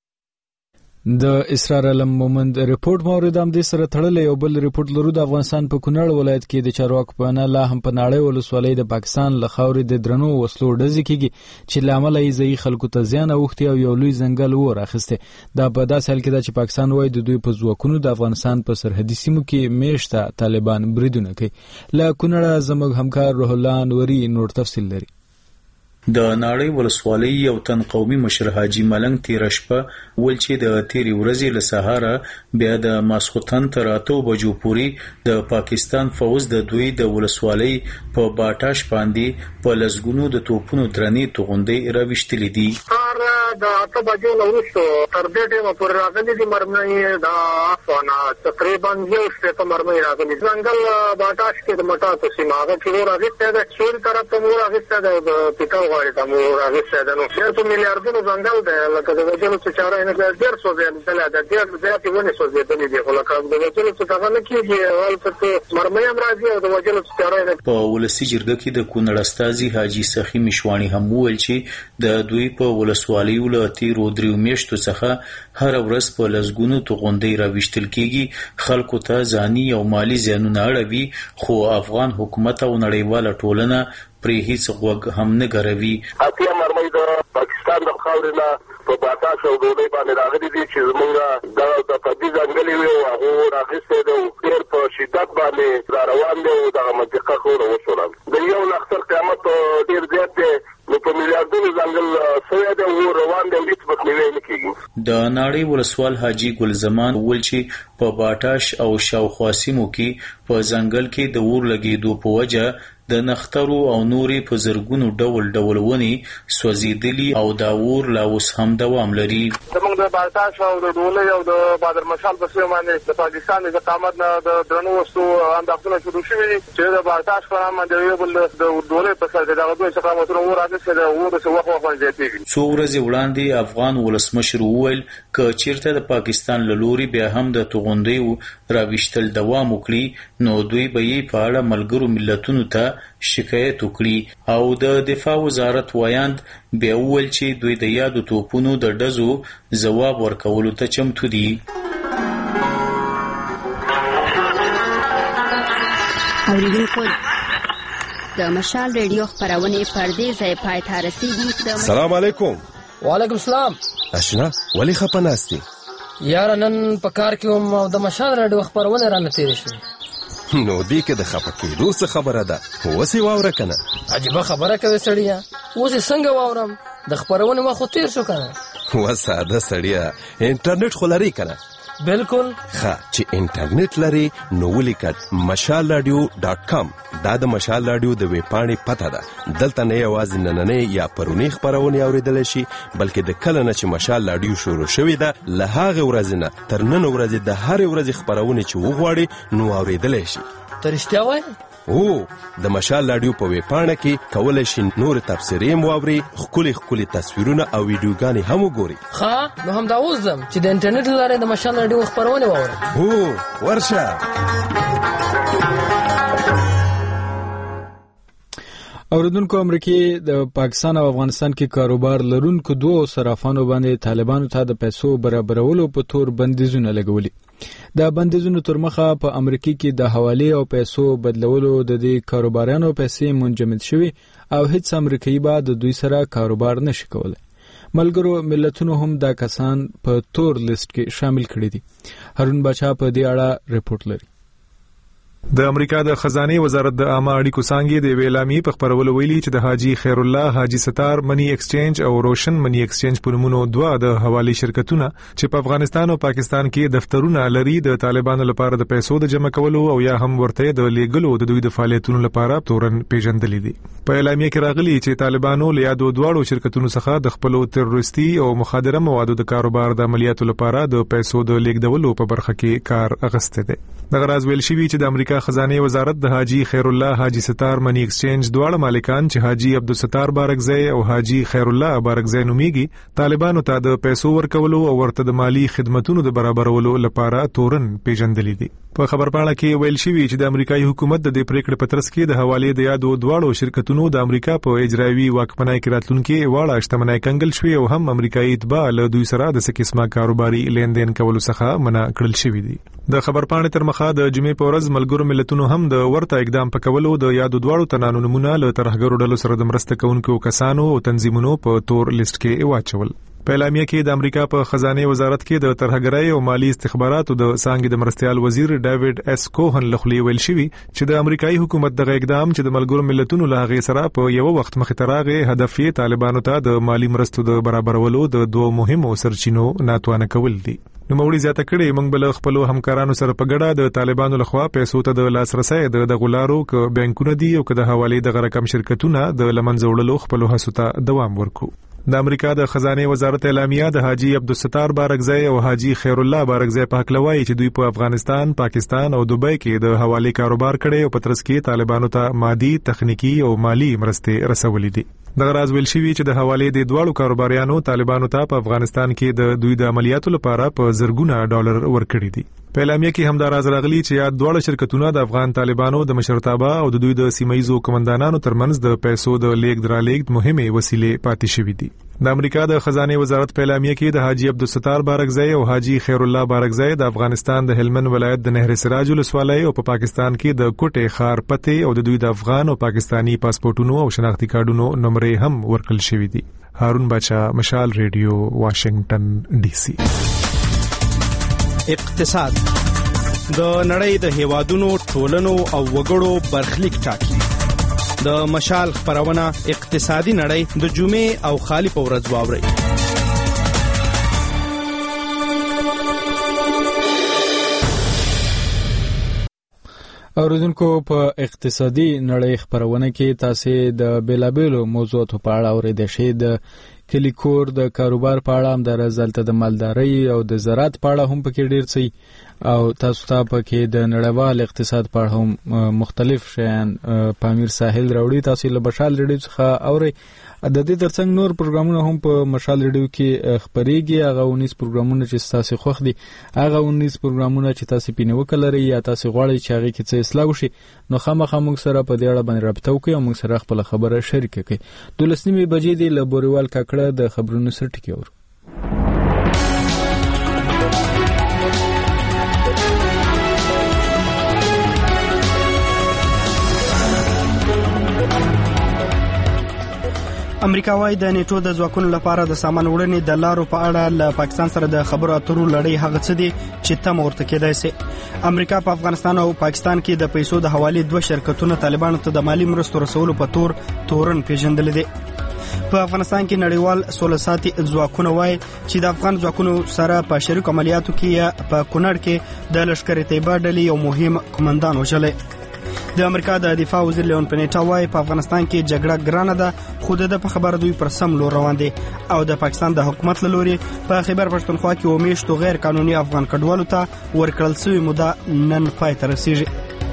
د اسرار علم مومند ریپورت مورد هم د سره تړلې یو بل ریپورت لرو د افغانستان په کونړ ولایت کې د چارواکو په نه لا هم په ناړۍ ولسوالۍ د پاکستان له خاورې د درنو وسلو ډزې کیږي چې لامل یې ځای خلکو ته زیان اوختي او یو لوی ځنګل ور اخیسته دا په داسې حال کې ده چې پاکستان وایي د دوی په ځواکونو د افغانستان په سرحدي سیمو کې میشته طالبان بریدونه کوي. له کونړ زموږ همکار روح الله انوري نور تفصیل لري. د ناړۍ ولسوالۍ یو تن قومي مشر حاجی ملنګ تیر شپه ول چې د تیری ورځې له سهاره بیا د ماسختن تر اتو بجو پورې د پاکستان فوز د دوی د ولسوالۍ په باټاش باندې په لزګونو د توپونو درنې توغندې راوښتلې دي. د اته بجو له وروسته تر دې ټیمه پورې راغلي دي مرمۍ د افغانه تقریبا یو شپېته مرمۍ راغلي ځنګل باټاش کې د مټاکو سیمه هغه چې ور راغلي ده چوري طرف ته مور راغلي ده د پیټاو غواړي ته مور راغلي ده نو څو میلیارډونو ځنګل ده لکه د وجلو څه چاره نه ده ډېر څه ده دلته ده ډېر زیاتې ونې څه ده دي خو لکه د وجلو څه څنګه نه کیږي ولته مرمۍ هم راځي او د وجلو څه چاره نه. په ولسی جرګه کې د کونړ استازي حاجی سخی مشوانی هم وویل چې د دوی په ولسوالۍ له تیرو دریو میاشتو څخه هر ورځ په لزګونو توغندې راوښتل کیږي خلکو ته ځاني او مالی زیانونه اړوي خو افغان حکومت او نړیواله ټولنه پرې هیڅ غوږ هم نه ګروي. اتیا مرمۍ د پاکستان د خاورې نه په باټاش او ډوډۍ باندې راغلي دي چې زموږ د طبي ځنګلې وي او هغه راغستې ده ډېر په شدت باندې را روان دی او دغه منطقه خو راوښولل د یو لښکر قیامت ډېر زیات دی نو په میلیارډونو ځنګل سوی دی او روان دی هیڅ مخنیوی نه کېږي. د ناړۍ ولسوال حاجی ګل زمان وویل چې په باټاش او شاوخوا سیمو کې په ځنګل کې د اور لګېدو په وجه د نخترو او نورې په زرګونو ډول ډول ونې سوځېدلي او دا اور لا اوس هم دوام لري. زموږ د بارتاش او د ډولۍ او د بادر مشال په سیمه باندې د پاکستان د اقامت نه د درنو وسو انداختونه شروع شوي دي چې د بارتاش په نامه د یو بل د ډولۍ په سر دغه دوه استقامتونه ورته چې د اور څخه وخت وخت زیاتېږي. څو ورځې وړاندې افغان ولسمشر وویل که چیرته د پاکستان له لوري بیا هم د توغندیو راویشتل دوام وکړي نو دوی به یې په اړه ملګرو ملتونو ته شکایت وکړي او د دفاع وزارت وایاند بیا وویل چې دوی د یادو توپونو د ډزو ځواب ورکولو ته چمتو دي. اوریدونکو د مشال ریډیو خپرونې پردې ځای پای ته رسیدي. سلام علیکم. وعلیکم السلام. اشنا ولی خپه ناستی؟ یاره نن په کار کې هم او د مشال ریډیو خپرونه رانه تیرې شوې. نو دې کې د خپه کېدو څه خبره ده؟ اوس یې واوره که نه؟ عجیبه خبره کوې سړیه. اوس یې څنګه واورم؟ د خپرونې وخت خو تیر شو که نه. و ساده سړیه انټرنیټ خو لري که نه؟ بالکل. ښه چې انټرنیټ لري نو ولیکه مشال رادیو ډاټ کام. دا د مشال رادیو د ویب پاڼې پته ده. دلته نه یوازې نننۍ یا پرونی خپرونې اورېدلی شي بلکې د کله نه چې مشال رادیو شروع شوې ده له هغې ورځې نه تر نن ورځې د هرې ورځې خپرونې چې وغواړي نو اورېدلی شي. ته رښتیا وایې؟ او د مشال رادیو په ویب پاڼه کې کولی شي نور تبصرې هم واوري، ښکلي ښکلي تصویرونه او ویډیوګانې هم وګوري. ښه نو همدا اوس ځم چې د انټرنیټ له لارې د مشال رادیو خپرونې واورم. هو ورشه. اوریدونکو امریکای د پاکستان او افغانستان کې کاروبار لرونکو دوه صرافانو باندې طالبانو ته د پیسو برابرولو په تور بندیزونه لګولي. دا بندیزونو تر مخه په امریکا کې د حواله او پیسو بدلولو د دې کاروبارانو پیسې منجمد شوي او هیڅ امریکایي به د دوی سره کاروبار نشي کولای. ملګرو ملتونو هم دا کسان په تور لیست کې شامل کړي دي. هارون بچا په دې اړه ریپورت لري. د امریکا د خزانه وزارت د عامه اړیکو څانګې د ویلامي په خبرولو ویلي چې د حاجی خیر الله حاجی ستار منی ایکسچینج او روشن منی ایکسچینج په نومونو دوه د حواله شرکتونه چې په افغانستان او پاکستان کې دفترونه لري د طالبانو لپاره د پیسو د جمع کولو او یا هم ورته د لیګلو د دوی د فعالیتونو لپاره تورن پیژندلې دي. په اعلامیه کې راغلي چې طالبانو له یادو دواړو شرکتونو څخه د خپل تروریستي او مخدره موادو د کاروبار د عملیاتو لپاره د پیسو د لیګدولو په برخه کې کار اغسته دي. دغه راز ویل شوی چې د امریکا خزانه وزارت د حاجی خیر الله حاجی ستار منی ایکسچینج دواړه مالکان چې حاجی عبدالستار بارکزی او حاجی خیر الله بارکزی نومیږي طالبانو ته د پیسو ورکولو او ورته د مالی خدماتونو د برابرولو لپاره تورن پیژندلې دي. په خبرپاڼه کې ویل شوی چې د امریکایي حکومت د دې پریکړې په ترڅ کې د حواله د یادو دواړو شرکتونو د امریکا په اجرایوي واکمنۍ کې راتلونکي واړه شتمنۍ کنګل شوی او هم امریکایي اتباع له دوی سره د سکیسما کاروباري لیندین کولو څخه منع کړل شوی دي. د خبرپاڼې تر مخه د جمعې په ورځ ملګرو ملتونو هم د ورته اقدام په کولو د یادو دواړو تنانو نمونه له ترهګرو ډلو سره د مرسته کوونکو کسانو او تنظیمونو په تور لیست کې واچول. په اعلامیه کې د امریکا په خزانه وزارت کې د ترهګرۍ او مالی استخباراتو د څانګې د مرستيال وزیر ډیوډ اس کوهن لخوا ویل شوی چې د امریکایي حکومت دغه اقدام چې د ملګرو ملتونو له غي سره په یو وخت مخ ته راغی هدف یې طالبانو ته د مالی مرستو د برابرولو د دوه مهمو سرچینو ناتوانه کول دي. نو موري زیاته کړي موږ بل خپل همکارانو سره په ګډه د طالبانو لخوا پیسو ته د لاسرسي د دغولارو ک بانکونو دی او ک د حواله د رقم شرکتونه د لمنځه وړلو خپل هڅو ته دوام ورکو. د امریکا د خزانه وزارت اعلامیه د حاجی عبدالستار بارکزی او حاجی خیر الله بارکزی په حق لوي چې دوی په افغانستان، پاکستان او دوبۍ کې د حواله کاروبار کړي او په ترڅ کې طالبانو ته مادي، تخنیکی او مالی مرستې رسولې دي. دغه راز ویل شوی چې د حواله د دوړو کاروباریانو طالبانو ته په افغانستان کې د دوی د عملیاتو لپاره په زرګونه ډالر ورکړي دي. په اعلامیه کې هم دا راز راغلی چې یاد دوړو شرکتونه د افغان طالبانو د مشرتابه او د دوی د سیمایزو کمانډانانو ترمنځ د پیسو د لیک درالیک مهمه وسیلې پاتې شوې دي. د امریکا د خزانه وزارت په اعلامیه کې د حاجی عبدالستار بارکزی او حاجی خیر الله بارکزی د افغانستان د هلمند ولایت د نهر سراج ولسوالۍ او په پا پاکستان کې د کوټه خار پته او د دوی د افغان او پاکستانی پاسپورتونو او شناختی کارتونو نمبرې هم ورکړل شوې دي. هارون بچا، مشال ریډیو، واشنگټن ډي سي. اقتصاد د نړۍ د هیوادونو ټولنو او وګړو برخلیک ټاکي. د مشال خبرونه اقتصادي نړۍ د جمعې او خالی په ورځ واوري. اوریدونکو په اقتصادي نړۍ خبرونه کې تاسو د بیلابیلو موضوعاتو په اړه اورېدئ شئ. د کلیکور د کاروبار په اړه هم د رزلت د مالدارۍ او د زراعت په اړه هم پکې ډیر څه او تاسو ته پکې د نړیوال اقتصاد په اړه هم مختلف شیان په امیر ساحل راوړي. تاسو له مشال ریډیو څخه اورئ. د دې ترڅنګ نور پروګرامونه هم په مشال ریډیو کې خبريږي. هغه اونیس پروګرامونه چې تاسو خوښ دي، هغه اونیس پروګرامونه چې تاسو پینې وکړئ یا تاسو غواړئ چې هغه کې څه اصلاح وشي، نو خامخا موږ سره په دې اړه باندې رابطه وکړئ او موږ سره خپل خبره شریک کړئ. دولس نیمې بجې دی له بوریوال کاکړه د خبرونو سره ټکی اور. امریکا وايي د نیټو د ځواکونو لپاره د سامان وړنې د لارو په اړه له پاکستان سره د خبرو اترو لړۍ هغه څه دي چې تم ورته کېدای شي. امریکا په افغانستان او پاکستان کې د پیسو د حوالې دوه شرکتونو طالبانو ته د مالی مرستو رسولو په تور تورن پیژندل دي. په افغانستان کې نړیوال سوله ساتي ځواکونه وايي چې د افغان ځواکونو سره په شریک عملیاتو کې یا په کونړ کې د لشکر طیبه ډلې یو مهم کمانډان وژلی. د امریکا د دفاع وزیر لیون پنیټا وايي په افغانستان کې جګړه ګرانه ده، خو د په خبره دوی پر سم لور روان دي او د پاکستان د حکومت له لوري په خیبر پښتونخوا کې ومیشتو غیر قانوني افغان کډوالو ته ورکړل شوی موده نن پای ته رسیږي.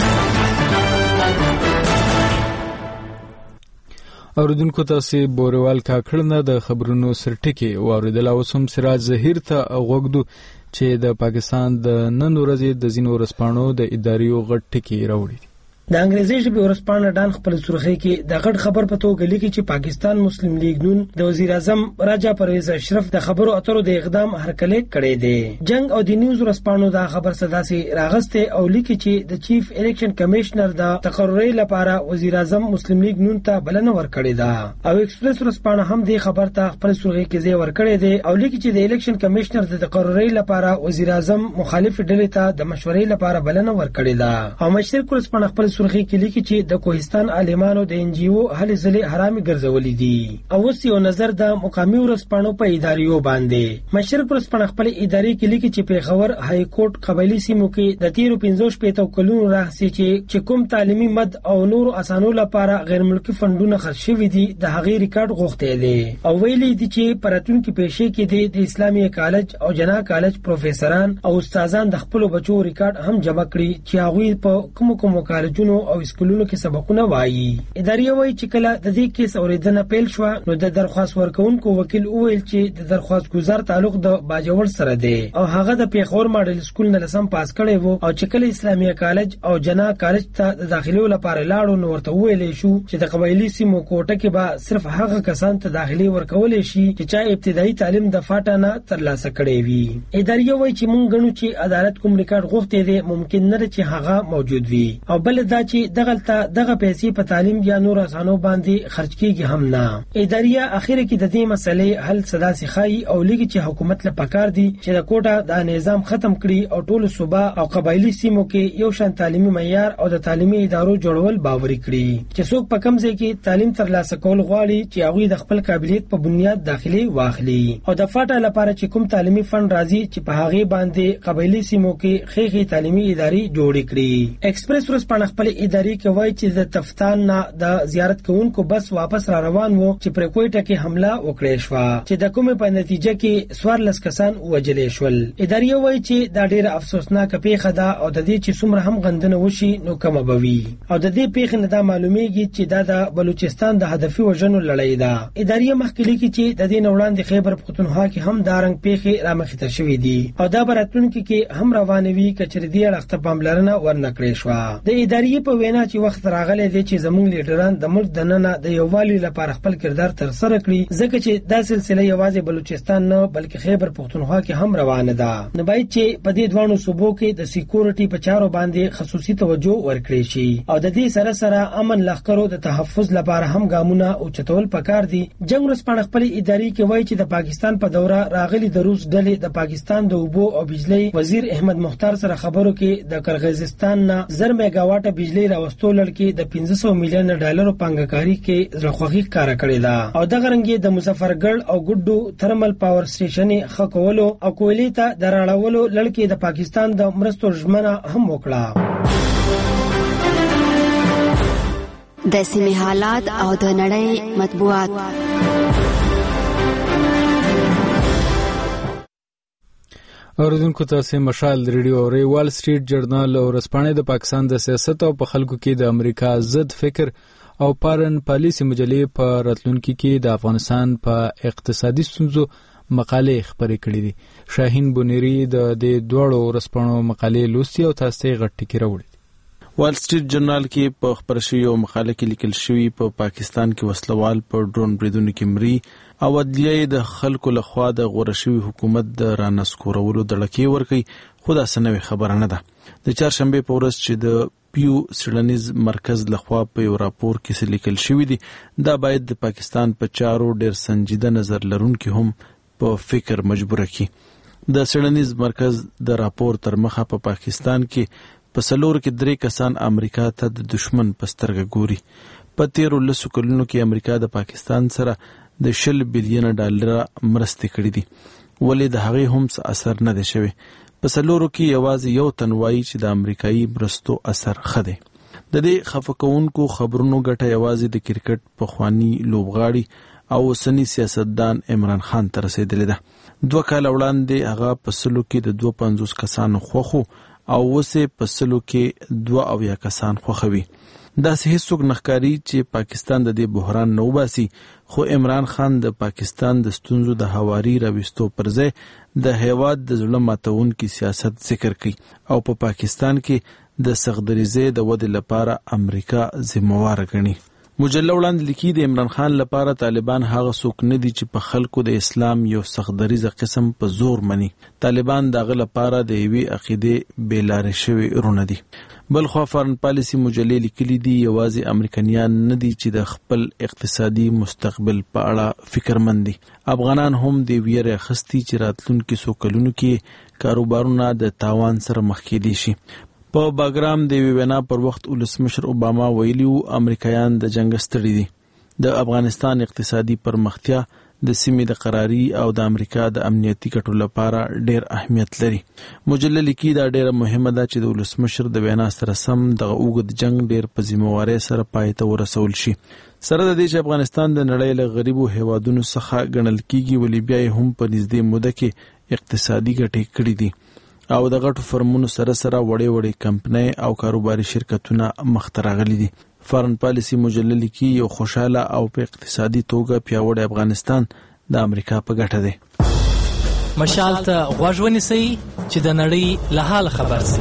اوریدونکو تاسو بوریوال کاکړه نه د خبرونو سرټکی واوریدل. او سم سراج ظهیر ته غوږدو چې د پاکستان د نن ورځې د زینو ورسپانو د اداریو غټ ټکی راوړي. د انګریزي ژبې ورسپانه ډان خپل سرخی کې د غټ خبر په توګه لیکي چې پاکستان مسلم لیگ نون د وزیر اعظم راجا پرویز اشرف د خبرو اترو د اقدام هرکلی کړی دی. جنگ او د نیوز ورسپانو دا خبر صداسي راغسته او لیکي چې د چیف الیکشن کمشنر د تقرری لپاره وزیر اعظم مسلم لیگ نون ته بلنه ورکړې ده. او ایکسپریس ورسپانه هم د خبر ته خپل سرخی کې ځای ورکړی دی او لیکي چې د الیکشن کمشنر د تقرری لپاره وزیر اعظم مخالف ډلې ته د مشورې لپاره بلنه ورکړې ده. او مشرق ورسپانه خپل سرخی کې لیکي چې د کوهستان عالمانو د ان جی او هلې ځلې حرامي ګرځولې دي. او اوس یو نظر د مقامي ورسپانو په اداریو باندې. مشرق ورسپانه خپل ادارې کې لیکي چې پیښور های کورټ قبایلی سیمو کې د تیرو پنځه شپږ کلونو راهیسې چې کوم تعلیمي مد او نور اسانو لپاره غیر ملکی فندونه خرڅ شوي دي د هغې ریکارډ غوښتی دی. او ویلي دي چې پراتونکو پیښې کې د اسلامي کالج او جنا کالج پروفیسوران او استادان د خپل بچو ریکارډ هم جمع کړي چې هغه په کوم کوم کالجونو او سکولونو کې سبقونه وایي. ادارې وایي چې کله د دې کیس اوریدنه پیل شو نو د درخواست ورکونکو وکیل وویل چې د درخواست گزار تعلق د باجوړ سره دی او هغه د پیښور ماډل سکول نه لسم پاس کړی وو او چې کله اسلامي کالج او جنا کالج ته د داخلو لپاره لاړو نو ورته ویل شو چې د قبایلی سیمو کوټه کې به صرف هغه کسان ته داخلي ورکول شي چې چا ابتدایي تعلیم د فاټا نه ترلاسه کړی وي. ادارې وایي چې مونږ غنو چې عدالت کوم ریکارډ غوښتي دی ممکن نه چې هغه موجود وي او بل دا چې دغلته دغه پیسې په تعلیم یا نور اسانو باندې خرج کیږي هم نه. ادارې اخر کې د دې مسلې حل صدا سخای او لګي چې حکومت له پکار دي چې د کوټه د نظام ختم کړي او ټول صوبه او قبایلی سیمو کې یو شان تعلیمي معیار او د تعلیمي ادارو جوړول باوري کړي چې څوک په کم ځای کې تعلیم ترلاسه کول غواړي چې هغه د خپل قابلیت په بنیاد داخلي واخلي او د فاټا لپاره چې کوم تعلیمي فند راځي چې په هغه باندې قبایلی سیمو کې خېخي تعلیمي ادارې جوړې کړي. ایکسپریس ورسپانه خپل ادارې کې وایي چې د تفتان نه د زیارت کوونکو بس واپس را روان وو چې پر کوټه کې حمله وکړې شو چې د کومه په نتیجه کې سوارلس کسان وژل شول. ادارې وایي چې دا ډیره افسوسناک پیښه ده او د دې چې څومره هم غندنه وشي نو کومه بوي او د دې پیښې نه دا معلومیږي چې دا د بلوچستان د هدفي وژنو لړۍ ده. ادارې مخکې لیکي چې د دې نوړاندې خیبر پختونخوا کې هم دارنګ پیښې رامخته شوې دي او دا براتونکو کې هم روانوي کچې دې اړخته پاملرنه ورنکړې شو. د ادارې په وینا چې وخت راغلی دی چې زموږ لیډران د ملک د ننه د یووالي لپاره خپل کردار تر سره کړي ځکه چې دا سلسله یوازې بلوچستان نه بلکې خیبر پختونخوا کې هم روانه ده. نو باید چې په دې دوانو صوبو کې د سکیورټي په چارو باندې خصوصي توجه ورکړي شي او د دې سره سره امن لخرو د تحفظ لپاره هم ګامونه او چتول پکار دي. جنگ ورسپانه خپل ادارې کې وایي چې د پاکستان په دوره راغلي د روس ډلې د پاکستان د اوبو او بجلی وزیر احمد مختار سره خبرو کې د قرغیزستان نه زر میگاواټه بجلی راوستول کې د پنځه سوه میلیون ډالرو پانګکاری کې زړخوږي کار کړی ده او د غرنګي د مظفرګړ او ګډو ترمل پاور سټیشن خکولو او کویلې ته دراړولو لړکې د پاکستان د مرستو ژمنه هم وکړه. د سیمې حالات او د نړۍ مطبوعات. اوریدونکو تاسو مشال ریډیو او وال سټریټ جرنال او ورځپاڼې د پاکستان د سیاست او په خلکو کې د امریکا ضد فکر او پارن پالیسی مجلې په راتلونکي کې د افغانستان په اقتصادي ستونزو مقالې خبرې کړې دي. شاهین بونیری د دې دوړو ورځپاڼو مقالې لوستي او تاسو ته غټ ټکی راوړي. وال سټریټ جرنال کې په خبر شوی او مقاله کې لیکل شوی په پا پاکستان کې وسلوال په ډرون بریدونو کې مري او عدلیه د خلکو لخوا د غوړه شوی حکومت د رانسکورولو دړکې ورکي. خو دا سنوي خبره نه ده. د چهارشنبه په ورځ چې د پیو سیډنیز مرکز لخوا په یو راپور کې لیکل شوی دی دا باید د پاکستان په چارو ډیر سنجیده نظر لرونکي هم په فکر مجبور کړي. د سیډنیز مرکز د راپور تر مخه په پا پاکستان کې په سلور کې درې کسان امریکا ته د دشمن په سترګه ګوري. په تیرو لسو کلونو کې امریکا د پاکستان سره د شل بلین ډالر مرستې کړې دي ولې د هغې هم څه اثر نه دی شوی. په سلورو کې یوازې یو تن وایي چې د امریکایي مرستو اثر ښه دی. د دې خفه کوونکو خبرونو ګټه یوازې د کرکټ پخواني لوبغاړي او اوسني سیاستدان عمران خان ته رسېدلې ده. دوه کاله وړاندې هغه په سلو کې د دوه پنځوس کسانو خوښو او وسه په سلو کې دوه اویا کسان خوښوي. داسې هیڅوک نخکاری چې پاکستان د دې بحران نه وباسي خو عمران خان د پاکستان د ستونزو د هواري راوستو پر ځای د هیواد د زړه ماتونکي سیاست ذکر کوي او په پا پاکستان کې د سغدریزې د ودې لپاره امریکا ذمہوار ګڼي. مجله وړاندې لیکي د عمران خان لپاره طالبان هغه څوک نه دي چې په خلکو د اسلام یو سغدریزه قسم په زور مني. طالبان دغه لپاره د یوې عقیده بیلارې شوی رونه دي. بل خو فارن پالیسی مجلې لیکلي دي یوازې امریکایان نه دي چې د خپل اقتصادي مستقبل په اړه فکرمند دي. افغانان هم د ویره اخیستي چې راتلونکي څو کلونو کې کاروبارونه د تاوان سره مخ کېدي شي. په باګرام د وینا پر وخت ولسمشر اوباما ویلي وو امریکایان د جنگ ستړي دي. د افغانستان اقتصادي پرمختیا د سیمې د قراري او د امریکا د امنیتي ګټو لپاره ډېر اهمیت لري. مجله لیکي دا ډېره مهمه ده چې د ولسمشر د وینا سره سم دغه اوږد جنگ ډېر په ذمہوارۍ سره پای ته ورسول شي. سره د دې چې افغانستان د نړۍ له غریبو هیوادونو څخه ګڼل کیږي ولې بیا هم په نږدې موده کې اقتصادي ګټې کړې دي او د غټو فرمونو سره سره وړې وړې کمپنۍ او کاروباري شرکتونه مخته راغلي دي. فارن پالیسی مجله لیکي یو خوشاله او په اقتصادي توګه پیاوړی افغانستان د امریکا په ګټه دی. مشال ته غوږ ونیسئ چې د نړۍ له حال خبر شئ.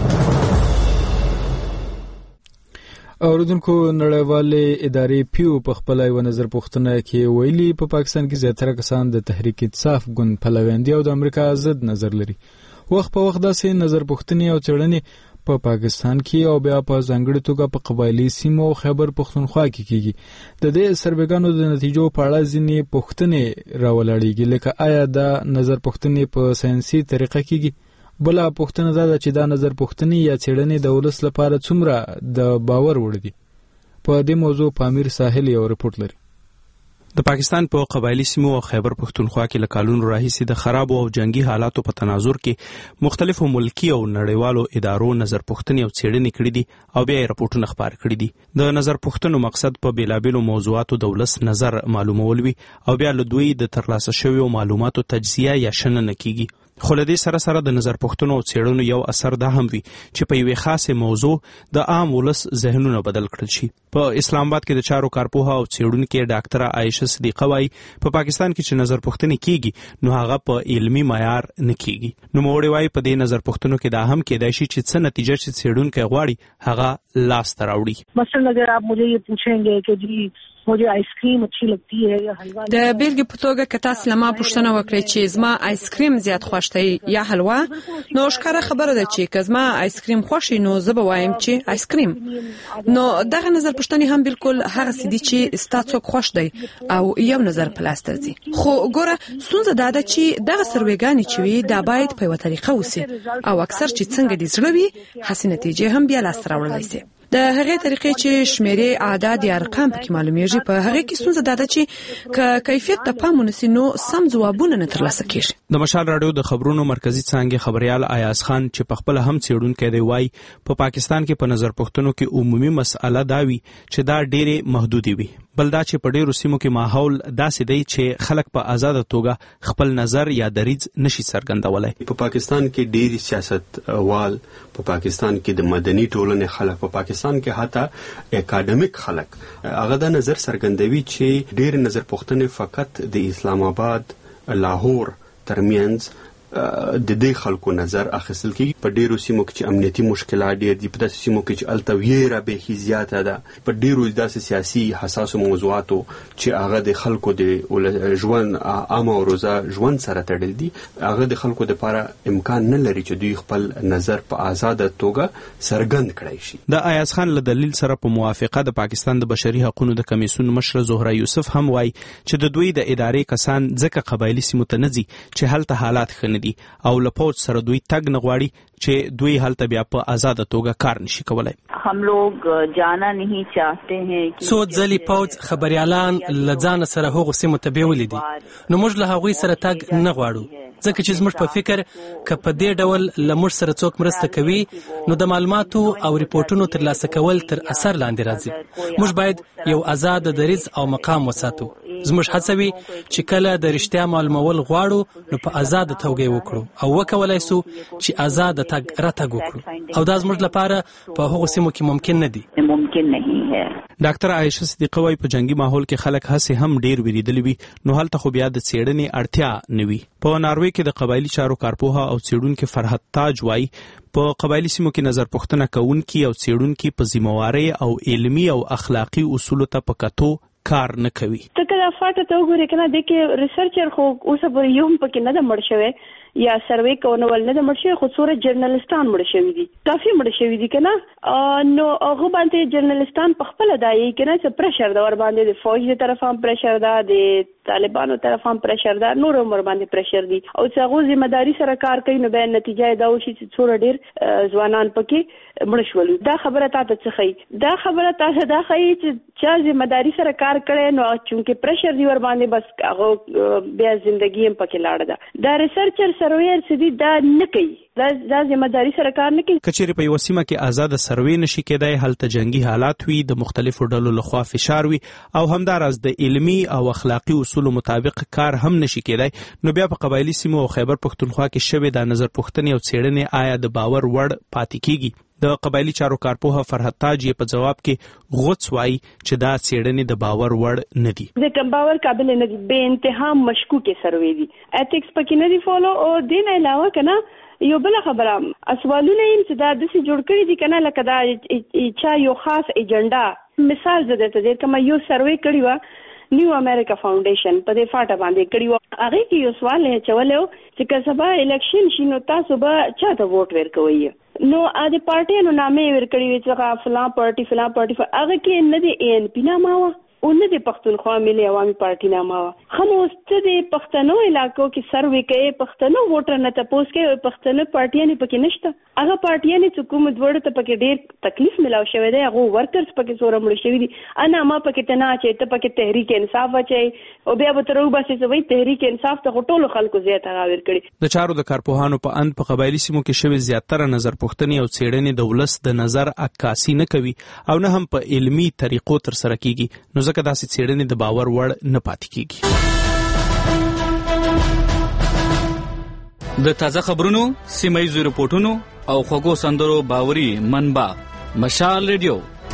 اوریدونکو نړیوالې ادارې پیو په خپل یو نظر پوښتنه کې ویلي په پاکستان کې زیاتره کسان د تحریک انصاف ګوند پلویان دي او د امریکا ضد نظر لري. وخت په وخت داسې نظر پوښتنې او څېړنې په پاکستان کې او بیا په ځانګړي توګه په قبایلي سیمو او خیبر پښتونخوا کې کیږي. د دې سروېګانو د نتیجو په اړه ځینې پوښتنې راولاړېږي لکه آیا دا نظر پوښتنې په ساینسي طریقه کیږي. بله پوښتنه دا ده چې دا نظر پوښتنې یا څېړنې د ولس لپاره څومره د باور وړ دي. په دې موضوع پامیر ساحل یو رپورټ لري. د پاکستان په قبایلی سیمو او خیبر پښتونخوا کې له کلونو راهیسې د خراب او جنگي حالاتو په تناظر کې مختلفو ملکی او نړیوالو ادارو نظر پوښتنې او څېړنې کړې دي او بیا یې راپورټونه خپاره کړي دي. د نظر پوښتنو مقصد په بیلابیلو موضوعاتو د ولس نظر معلومول وي او بیا له دوی د ترلاسه شویو معلوماتو تجزیه یا شننه کیږي. خو له دې سره سره د نظر پوښتنو او څېړنو یو اثر دا هم وي چې په یوې خاصې موضوع د عام ولس ذهنونه بدل کړل شي. په اسلام آباد کې د چارو کارپوهه او څېړونکې ډاکټره عایشه صدیقه وایي په پاکستان کې چې نظر پوښتنې کیږي نو هغه په علمي معیار نه کیږي. نوموړې وایي په دې نظر پوښتنو کې دا هم کېدای شي چې څه نتیجه چې څېړونکی غواړي هغه لاسته راوړي. مثلا اگر آپ مجھے یہ پوچھیں گے کہ جی مجھے آئس کریم اچھی لگتی ہے یا حلوا، د بیلګې په توګه که تاسو له ما پوښتنه وکړئ چې زما آیس کریم زیات خوښ دی یا حلوا، نو ښکاره خبره ده چې که زما آیس کریم خوښ وي نو زه به وایم چې آیس کریم. نو دغه نظر پوښتنې هم بالکل هغسې دي چې ستا څوک خوښ دی او یو نظر په لاس ته ځي. خو ګوره ستونزه دا ده چې دغه سروېګانې چې وي دا باید په یوه طریقه وسي او اکثر چې څنګه دې زړه وي هسې نتیجې هم بیا لاسته راوړلی سي. د هغې طریقې چې شمیرې اعداد یا ارقام پکې معلومیږي په هغه کې ستونزه دا ده چې ک کیفیت ته پام ونیسي نو سم ځوابونه نه ترلاسه کیږي. د مشال رادیو د خبرونو مرکزی څانګې خبريال ایاز خان چې په خپل هم څېړونکی دی وایي په پاکستان کې په نظر پوښتنو کې عمومي مسأله دا وي چې دا ډېرې محدودې وي، بل دا چې په ډېرو سیمو کې ماحول داسې دی چې خلک په آزاده توګه خپل نظر یا دریځ نشي څرګندولی. په پاکستان کې ډېری سیاستوال، په پاکستان کې د مدني ټولنې خلک، په پاکستان کې حتی اکاډمیک خلک هغه د نظر څرګندوي چې ډېر نظر پوښتنې فقط د اسلام آباد، لاهور ترمنځ د دې خلکو نظر اخیستل کیږي. په ډیرو سیمو کې چې امنیتي مشکلات ډیر دي، په داسې سیمو کې چې الته ویره به زیاته ده، په ډیرو داسې سیاسي حساسو موضوعاتو چې هغه د خلکو د ژوند عام او روزه ژوند سره تړل دي، هغه د خلکو لپاره امکان نه لري چې دوی خپل نظر په آزاده توګه څرګند کړي شي. د ایاز خان له دلیل سره په موافقه د پاکستان د بشري حقوقو د کمیسیون مشر زهره یوسف هم وایي چې د دوی د ادارې کسان ځکه قبایلی سیمو ته نه ځي چې هلته حالات ښه دي او له پوج سره دوی تګ نه غواړي چې دوی هلته بیا په آزاده توګه کار نشي کولای. هم لوگ جانا نہیں چاہتے ہیں. څو ځلې پوج خبريالان لځان سره هغه سیمو ته بیولې دي، نو موږ له هغوی سره تګ نه غواړو ځکه چې زموږ په فکر ک په دې ډول لمر سره څوک مرسته کوي نو د معلوماتو او ریپورتونو ترلاسه کول تر اثر لاندې راځي. موږ باید یو آزاد دریځ او مقام وساتو. زموږ هڅه وي چې کله د رښتیا معلومول غواړو نو په آزاد توګه وکړو او وکولای سو چې آزاد تګ راتګ وکړو، او دا زموږ لپاره په هغو سیمو کې ممکن نه دي. ممکن نه ہے. ډاکټر عائشه صدیقه وايي په جنگي ماحول کې خلک هڅه هم ډیر ویریدلی وي، نو هلته خو بیا د څېړنې اړتیا نه وي. په ناروې کې د قبایلی چارو کارپوها او څېړونکو فرحت تاج وايي په قبایلی سیمو کې نظر پوښتنه کوونکي او څېړونکي په ذمہواری او علمي او اخلاقی اصولو ته په کتو کار نه کوي. ته کله فاټه ته وګورې کنه د کې ریسرچر خو اوس به یو پکې نه د مړ شوی یا سروې کوونول نه د مړ شوی، خو څوره جرنالستان مړ شوی دي، کافي مړ شوی دي کنه. نو هغه باندې جرنالستان په خپل دایي کنه چې پرشر دا ور باندې د فوج د طرفه هم پرشر دا، د طالبانو طرفه هم پرشر دا، نور عمر باندې پرشر دي، او چې هغه ذمہ داری سره کار کوي نو به نتیجه دا وشي چې څوره ډیر ځوانان پکې مړ شول. دا خبره تاسو ته څه دا خبره تاسو دا خی چې چا ذمہ داری سره کار کړي نو چونکه پرشر دی ور باندې بس هغه بیا ژوندۍ هم پکې لاړه ده. دا ریسرچر سرویر سدي دا نه کوي، دا د ذمہ داری سره کار نه کوي. کچېره په وسیمه کې آزاد سروې نشي کېدای، هلته جنگي حالات وي، د مختلفو ډلو لخوا فشار وي، او همداراز د علمي او اخلاقی اصولو مطابق کار هم نشي کېدای. نو بیا په قبایلی سیمو او خیبر پښتونخوا کې شوی د نظر پوښتنې او څېړنې آیا د باور وړ پاتې کیږي؟ د قبایلی چارو کارپوها فرحت تاج یې په جواب کې غوڅ وایي چې دا څېړنې د باور وړ نه دي. د کم باور قابل نه دي، به انتها مشکوک سروې دي، ایتھکس پکې نه دي فالو، او دین علاوه کنه یو بل خبره اسوالونه یې چې دا د څه جوړ کړی دي کنه، لکه دا چا یو خاص ایجنډا. مثال زه درته درکم، یو سروې کړی و نیو امریکا فاونډیشن په دې فاټه باندې کړی و، هغه کې یو سوال یې چولو چې که سبا الیکشن شي نو تاسو به چاته ووټ ورکوئ. نو ا د پارټي نو نامې ورکړی وي چې فلان پارټي فلان پارټي، هغه کې نه دی ان پی نامه و او نه د پښتونخوا ملي عوامي پارټي نامه و. خموس ته د پښتنو علاقو کې سروې کوي، پښتنو ووټر نه تاسو کې پښتنو پارټي نه پکې نشته، هغه پارټي نه حکومت وړ ته پکې ډېر تکلیف ملاو شوی دی، هغه ورکرز پکې سره مړ شوی دي. انا ما پکې ته نه چې ته پکې تحریک انصاف اچي او بیا به تر وباسي چې وای تحریک انصاف ته ټولو خلکو زیات غاور کړي. د چارو د کارپوهانو په اند په قبایلی سیمو کې شوی زیاتره نظر پوښتنې او څېړنې د ولس د نظر عکاسي نه کوي او نه هم په علمي طریقو تر سره کیږي، نو ځکه داسې څېړنې د باور وړ نه پاتې کیږي. د تازه خبرونو، سیمه ییزو رپورټونو او خوږو سندرو باوري منبع مشال ریډیو.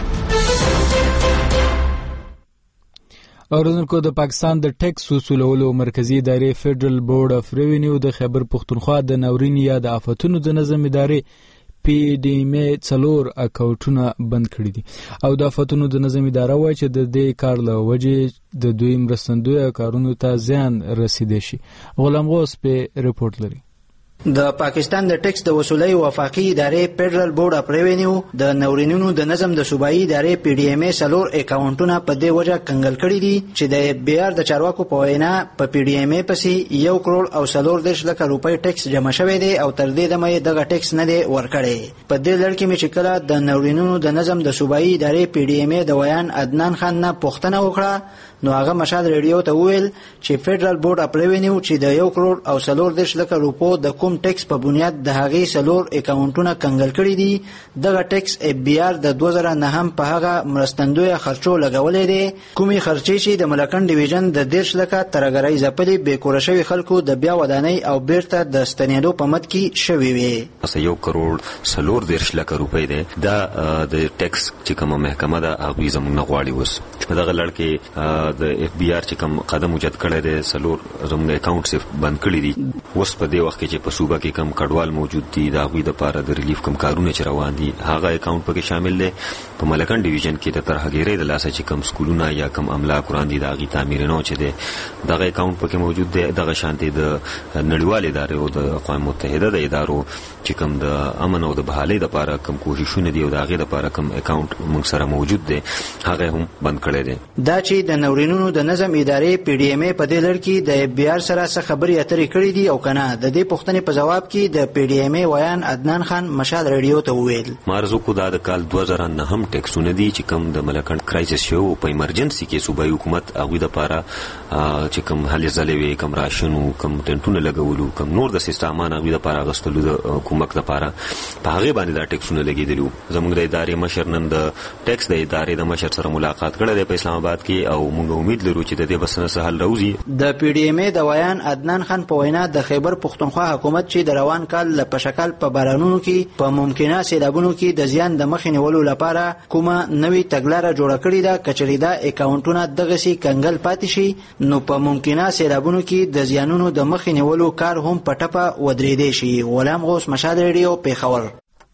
اوریدونکو، د پاکستان د ټیکس وصولولو مرکزی ادارې فیډرل بورډ اف ریوینیو د خیبر پښتونخوا د ناورین یا د آفتونو د نظم ادارې پی ډی مې څلور اکاونټونه بند کړي دي، او د آفتونو د نظم اداره وایي چې د دې کار له وجې د دوی مرستندویه کارونو ته زیان رسیدلی شي. غلام غوث په ریپورت لري. د پاکستان د ټیکس د وصولۍ وفاقي ادارې فدرال بورډ اف ریونیو د نورینونو د نظم د صوبایي ادارې پی ډي ایم ای سلور اکاونټونه په دې وجه کنګل کړي دي چې د بیار د چارواکو په وینا په پی ډي ایم ای پسې یو کروڑ او سلور دېرش لکه روپۍ ټیکس جمع شوی دی او تر دې دمه یې دغه ټیکس نه دی ورکړی. په دې لړ کې مې چې کله د نورینونو د نظم د صوبایي ادارې پی ډي ایم ای د ویان عدنان خان نه پوښتنه وکړه نو هغه مشهد ریډیو ته وویل چې فدرال بورډ اف ریونیو چې د یو کروڑ او سلور دېرش لکه روپو د کوم ټیکس په بنیاد د هغې سلور اکاونټونه کنګل کړي دي دغه ټیکس اف بي آر د دوه زره نهم په هغه مرستندویه خرچو لګولی دی کومې خرچې چې د ملکن ډیویژن د دېرش لکه ترهګرۍ ځپلې بېکوره شوي خلکو د بیا ودانۍ او بیرته د ستنېدو په مد کې شوي وې. یو کروڑ سلور دېرش لکه روپۍ دی دا د ټیکس چې کومه محکمه ده هغوی زموږ نه غواړي. اوس په دغه لړ کې د اف بي آر چې کوم قدم اوچت کړی دی سلور زموږ اکاونټ صرف بند کړي دي. اوس په دې وخت کې چې په صوبه کې کم کډوال موجود دي د هغوی دپاره د ریلیف کم کارونه چې روان دي هغه اکاونټ پکې شامل دی. په ملکن ډیویژن کې د ترهګیرۍ د لاسه چې کم سکولونه یا کم املاک وړاندې د هغې تعمیرونه چې دی دغه اکاونټ پکې موجود دی. دغه شانتې د نړیوال ادارې او د اقوام متحده د ادارو چې کم د امن او د بحالۍ دپاره کم کوششونه دي او د هغې دپاره کم اکاونټ موږ سره موجود دی هغه هم بند کړی دی. دا چې د نورینونو د نظم ادارې پی ډي ایم ای په دې لړ کې د اف بي آر سره څه خبرې اترې کړې دي او که نه د دې پوښتنې په جواب کې د پی ډي ایم ای ویان عدنان خان مشهد ریډیو ته وویل ما عرض وکړو دا د کال دوه زره نهم ټیکسونه دي چې کوم د ملکن کرایسس شو په ایمرجنسي کې صوبایي حکومت هغوی دپاره چې کوم هلې ځلې وې کم راشن و کم ټنټونه لګولو کم نور د سیستامان هغوی دپاره اخیستلو د کومک دپاره په هغې باندې دا ټیکسونه لګېدلي وو. زموږ د ادارې مشر نن د ټیکس د ادارې د مشر سره ملاقات کړی دی په اسلام آباد کې او موږ امید لرو چې د دې بس نه حل راوځي. د پی ډي ایم ای د ویان عدنان خان په وینا د خیبر پښتونخوا حکومت چې د روان کال له پشکل په بارانونو کې په ممکنه سیلابونو کې د زیان د مخې نیولو لپاره کومه نوې تګلاره جوړه کړې ده که چېرې دا اکاونټونه دغسې کنګل پاتې شي نو په ممکنه سیلابونو کې د زیانونو د مخې نیولو کار هم په ټپه ودرېدی شي. غلام غوث مشهد ریډیو پیښور.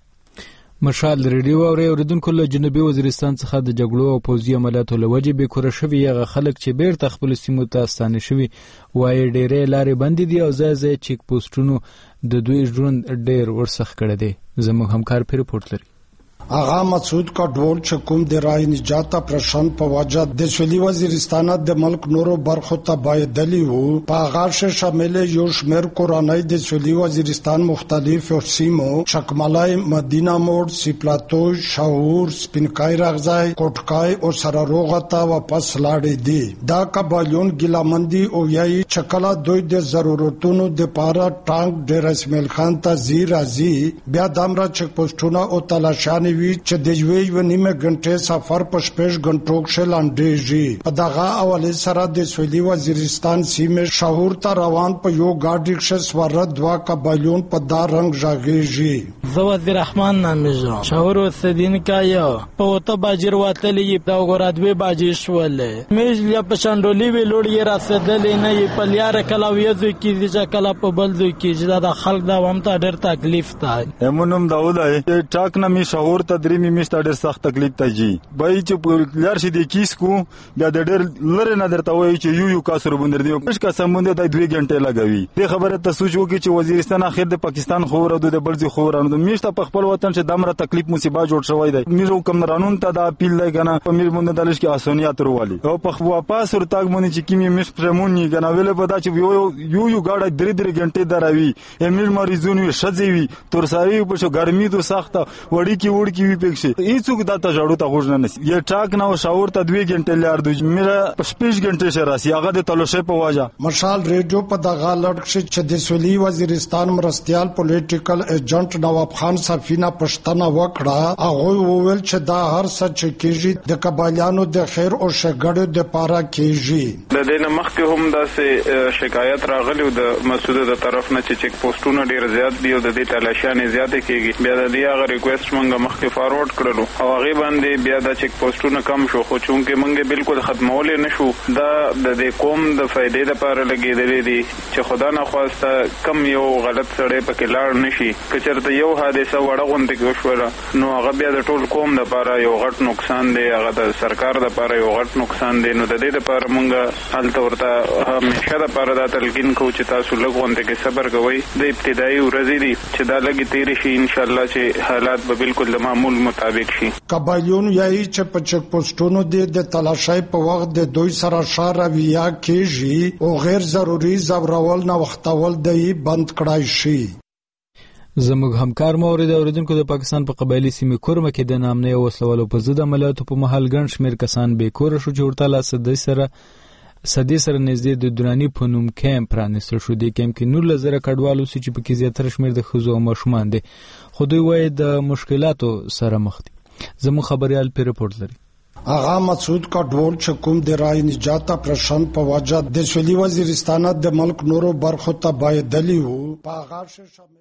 مشال ریډیو او اوریدونکو له جنوبي وزیرستان څخه د جګړو او پوځي عملیاتو له وجې بېکوره شوي هغه خلک چې بیرته خپلو سیمو ته ستانه شوي وایي ډېرې لارې بندې دي او ځای ځای چیک پوسټونو د دوی ژوند ډېر ورسخت کړی دی. زموږ همکار پرې رپورټ لري. آغا مسعود کډوال چې کوم د رای نجات پرشن په وجه د سویلي وزیرستان د ملک نورو برخو ته بایدلی وو په هغه شامل یو شمېر کورنۍ د سویلي وزیرستان مختلفو سیمو چکملای مدینه موړ سیپلاتو شاور سپینکای راغځای کوټکای او سراروغه ته واپس لاړې دي. دا قبایلون ګیلامندي او یای چکلا دوی د ضرورتونو د پاره ټانک ډیر اسماعیل خان ته زی راځي بیا دامرا چک پوسټونه او تلاشانې چې د یوې و نیمه غنټې سفر په شپږ غنټو کې لاندېږي. په دغه حواله سره د سویلي وزیرستان سیمه شاور ته روان په یو ګاډي کې سوار دوا قبایلون په دا رنگ ژغېږي. زه وزیر رحمان نامې شاور وسدین کایو په وته باجر واتلې په وګورادوي باجې شولې مې یا په شاندولي وی لوړې راسدلې نه یې په لیار کلا ویځو کې چې کلا په بلځو کې چې دا خلک دا ومته ډېر تکلیف ده. همونم داود ټاک نه می شاور تدریمي میسته ډېر سخت تکلیف ته جی بای چې لار شي د کیس کو بیا د ډېر لره نه درته وایي چې یو یو کاسر بندر دی پښ کا سمونه د دوه غنټه لګوي. دې خبره ته سوچ وکړي چې وزیرستان اخر د پاکستان خو ورو د بلځي خو ورانو میسته په خپل وطن چې دمره تکلیف مصیبت جوړ شوی دی. میرو کوم قانون ته دا اپیل لګنه په میر باندې دلش کې اسانیات ورولي او په واپس ورتاګ مونږ چې کیمې مش پرمونی غنا ویل په دا چې یو یو یو گاډه درې درې غنټه دراوي امیر مریضون وي شځوي تورساوي په شو ګرمي دو سخته وړي کی وړ کی وی پکشه هیڅوک دا ته جوړو ته غوښنه نسی یا ټاک نه شاور ته دوه غنټه لار دوی میرا پښپېش غنټه شراسي هغه د تلوشه په واجه. مشال ریډیو په دغه لړ چې د سویلي وزیرستان مرستيال پولیټیکل ایجنټ نواب خان صفینه پښتنه وکړه هغه وویل چې دا هر څه چې کیږي د قبایلانو د خیر او شګړې د پاره کیږي. د دې مخکې هم داسې شکایت راغلی د مسعود د طرف نه چې چک پوسټونه ډیر زیات دي او د دې تلاشیانې زیاتې کیږي. بیا د دې هغه ریکوست مونږه مخکې مخکې فارورډ کړلو او هغه باندې بیا د چیک پوسټونو کم شو خو چونکې موږ بالکل ختمول نه شو دا د دې قوم د فائدې لپاره لګېدلې دي چې خدا نه خواسته کم یو غلط سړی پکې لاړ نشي که چېرته یو حادثه وړه غونډه کې وشوله نو هغه بیا د ټول قوم لپاره یو غټ نقصان دی هغه د سرکار لپاره یو غټ نقصان دی نو د دې لپاره موږ هلته ورته همیشه لپاره دا تلقین کوو چې تاسو لږ غونډه کې صبر کوئ د ابتدایي ورځې دي چې دا لږې تېرې شي انشاءالله چې حالات به بالکل د معمول مطابق شي. قبایلیون یایي چې په چک پوسټونو د د تلاشۍ په وخت د دوی سره ښه رویه کېږي او غیر ضروري ځورول نه وختول دی بند کړای شي. زموږ همکار مورد اوریدونکو د پاکستان په قبایلی سیمې کورمه کې د نامنۍ او وسلوالو په ضد عملیاتو په مهال ګڼ شمېر کسان بېکوره شو چې ورته له سدۍ سره سدې سره نږدې د دراني په نوم کیمپ پرانیستل شو. دې کیمپ کې نولس زره کډوال اوسي چې پکې زیاتره شمېر د ښځو او ماشومان دي خو دوی وایي د مشکلاتو سره مخ دي. زموږ خبریال پې رپورټ لري. آغا مسعود کډوال چې کوم د رای نجات اپریشن په وجه د سویلي وزیرستان د ملک نورو برخو ته بایدلی وو په آغاز شامل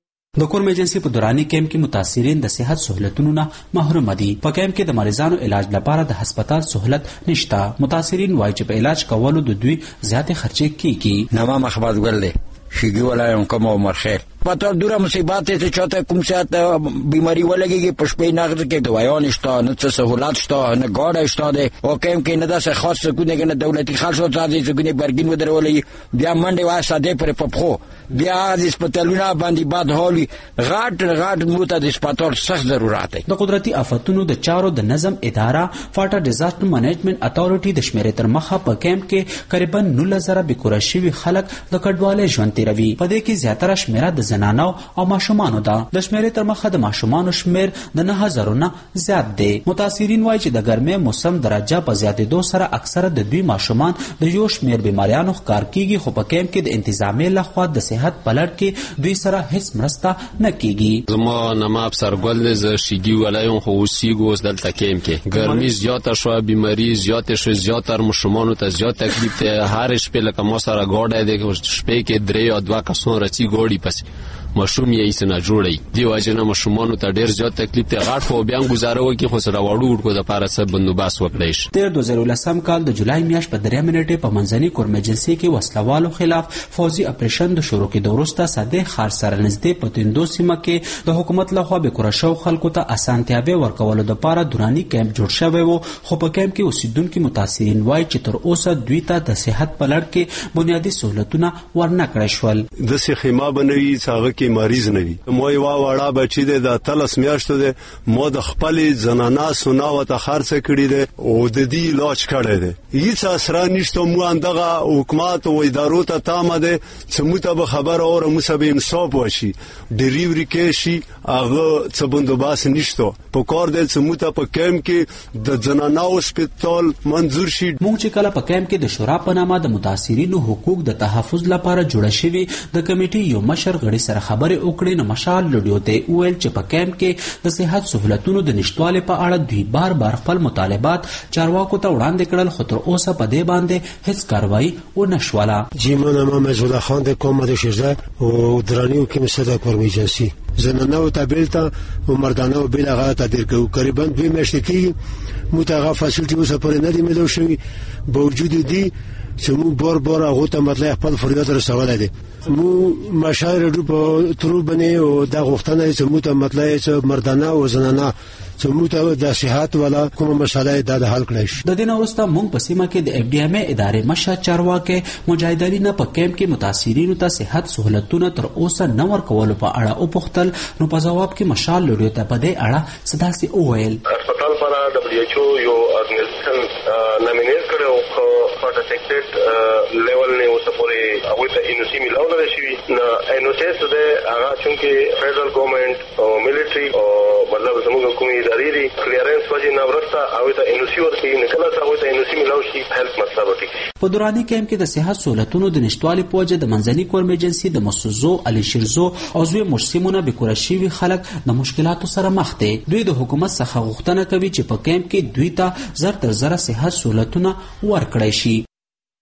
د کورم ایجنسی په دوراني کیمپ کې متاثرین د صحت سہولتونو نه محروم دي. په کیمپ کې د مریضانو علاج لپاره د هسپتال سہولت نشته. متاثرین وایي چې په علاج کولو د دوی زیاتې خرچې کیږي. نامه مخبات ګل دی شګي ولایم کوم عمر خیر پته دوره مصیبات ته چاته کوم ساعت بیماری ولګي په شپې نغد کې دوایان شته نه څه سہولت شته نه ګاډه شته ده او کیم کې نه داسه خاص څه نه دولتي خاصو ځای څه برګین ودرولې بیا منډه واسه ده پر پپخو بیا د هسپتالونو باندې باد هولي غاټ غاټ موته د هسپتال سخت ضرورت دی. د قدرتي آفتونو د چارو د نظم اداره فاټا ډیزاستر مینجمنت اتھارټي د شمیرې تر مخه په کیمپ کې تقریبا نولس زره بکوره شوي خلک د کډوالۍ ژوند تیروي. په دې کې زیاتره شمیره د زنانو او ماشومانو ده. د شمیرې تر مخه د ماشومانو شمیر د نه هزارو نه زیات دی. متاثرین وایي چې د ګرمۍ موسم درجه په زیاتېدو سره اکثره د دوی ماشومان د یو شمیر بیماریانو ښکار کیږي خو په کیمپ کې د انتظامیې لخوا د صحت په لړ کې دوی سره هیڅ مرسته نه کیږي. زما نامه افسر ګل دی زه شګي ولایم خو اوسېږو اوس دلته کیمپ کې ګرمي زیاته شوه بیماري زیاته شوه زیاتر ماشومانو ته زیات تکلیف دی. هر شپې لکه ما سره ګاډی دی شپې کې درې یا دوه کسان راځي ګاډي پسې مشروم یې سنا جوړي دی واجنه مشرومانو ته ډیر زیات تکلیف ته غاټ خو بیا گزاره وکي خو سره وړو ورکو د پاره سب بندوباس وکړي. تیر دوه زره ولسم کال د جولای میاشت په درې منټه په منځني کورم ایجنسی کې وسلوالو خلاف فوزي اپریشن د شروع کېدو وروسته ساده خار سره نږدې په تندو سیمه کې د حکومت لخوا به کورشو خلکو ته اسانتیابه ورکولو د پاره دوراني کیمپ جوړ شوی وو خو په کیمپ کې اوسیدونکو متاثرین وایي چې تر اوسه دوی ته د صحت په لړ کې بنیادی سہولتونه ورنکړې شول. د سیخما بنوي څنګه کې مریض نه وي مو یو وړه بچی د تلس میاشتو ده مو د خپل زنانا سنا و ته خرڅ کړی ده او د دې علاج کړی ده. هیڅ اثر نشته مو اندغه حکومت او ادارو ته تامه ده چې مو ته خبر اور مو سبه انصاف وشي ډیلیوري کې شي هغه څه بندوباس نشته په کار ده چې مو ته په کیمپ کې د زنانا هسپتال منظور شي. مونږ چې کله په کیمپ کې د شورا په نامه د متاثرینو حقوق د تحفظ لپاره جوړه شوی د کمیټې یو مشر غړي سره خبرې وکړې نو مشال لډیو ته ویل چې په کیمپ کې د صحت سہولتونو د نشټوالي په اړه دوی بار بار خپل مطالبات چارواکو ته وړاندې کړل خو تر اوسه په دې باندې هیڅ کاروایی ونه شوله. جی من ما مسعود خان د کومه د شزه او درانیو کې مسعود کورم ایجنسی زنانه او تبلته او مردانه او بل هغه تدیر کوي تقریبا دوی مشت کې متغه فاصلتي اوسه پرې نه دی ملو شوی باوجود دی چې مو بار بار هغه ته مطلب خپل فریاد رسول دي مو مشاعر په ترو باندې او د غوښتنه چې مو ته مطلب چې مردانه او زنانه چې مو ته د صحت ولا کوم مسله د حل کړی شي. د دین وروسته مونږ په سیمه کې د اف ډي ام ادارې مشر چارواکي مجاهدین په کیمپ کې متاثرینو ته صحت سہولتونه تر اوسه نه ورکول په اړه او پختل نو په جواب کې مشال لوري ته په دې اړه صداسي اوویل هسپتال پر دبليو ایچ او یو ارګنایزیشن نامینیټ کړو فاټا سیکټ لیول نه اوسه پورې هغه ته انوسی ملاو نه شي نه انوسیس ده هغه چې فدرال ګورنمنت او ملټری او مطلب زموږ کومي ادارې دي کلیرنس وجه نه ورسته هغه ته انوسی ورته نه کله هغه ته انوسی ملاو شي هیلث مسله وټی. په دوراني کیمپ کې د صحت سہولتونو د نشټوالي په وجه د منځني کورم ایجنسی د مسوزو علي شیرزو او زوی مرسیمونه به کورشي خلک د مشکلاتو سره مخ دي. دوی د حکومت څخه غوښتنه کوي چې په کیمپ کې دوی ته زر تر زر صحت سہولتونه ورکړي شي.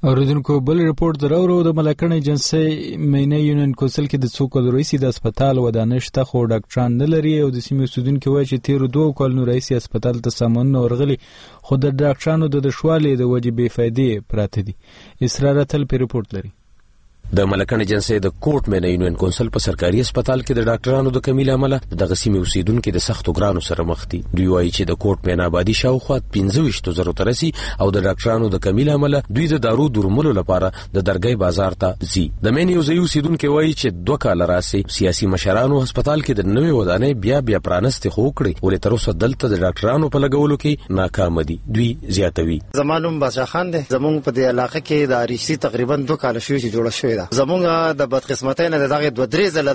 اوریدونکو بل ریپورت دراورو د ملکن ایجنسی مینه یونین کونسل کې د څو کال رئیس د هسپتال ودانش ته خو ډاکټران نه لري او د سیمې اوسیدونکو وایي چې تیر دوه کلونو رئیس هسپتال ته سامان ورغلي خو د ډاکټرانو د دشوالي د وجې بې فایدې پراته دي. اسرار تل په ریپورت لري. د ملکن ایجنسی د کوټ مینه یونین کونسل په سرکاري هسپتال کې د ډاکټرانو د کمی له امله دغه سیمې اوسیدونکو د سختو ګرانو سره مخ دي. دوی وایي چې د کوټ مینه آبادي شاوخوا پنځه ویشت زره ته رسي او د ډاکټرانو د کمی له امله دوی د دارو درملو لپاره د درګۍ بازار ته ځي. د مینه یو ځای اوسیدونکو وایي چې دوه کال راسي سیاسي مشرانو هسپتال کې د نوې ودانۍ بیا بیا پرانستې خو کړې ولې تر اوسه دلته د ډاکټرانو په لګولو کې ناکام دي. دوی زیاتوي زمانوم بادشاہ خان دی زمونږ په دې علاقې کې د اریسی تقریبا دوه کال شوی چې جوړه شوې ده. زمونږ د بدقسمتۍ نه دغه دوه درې ځله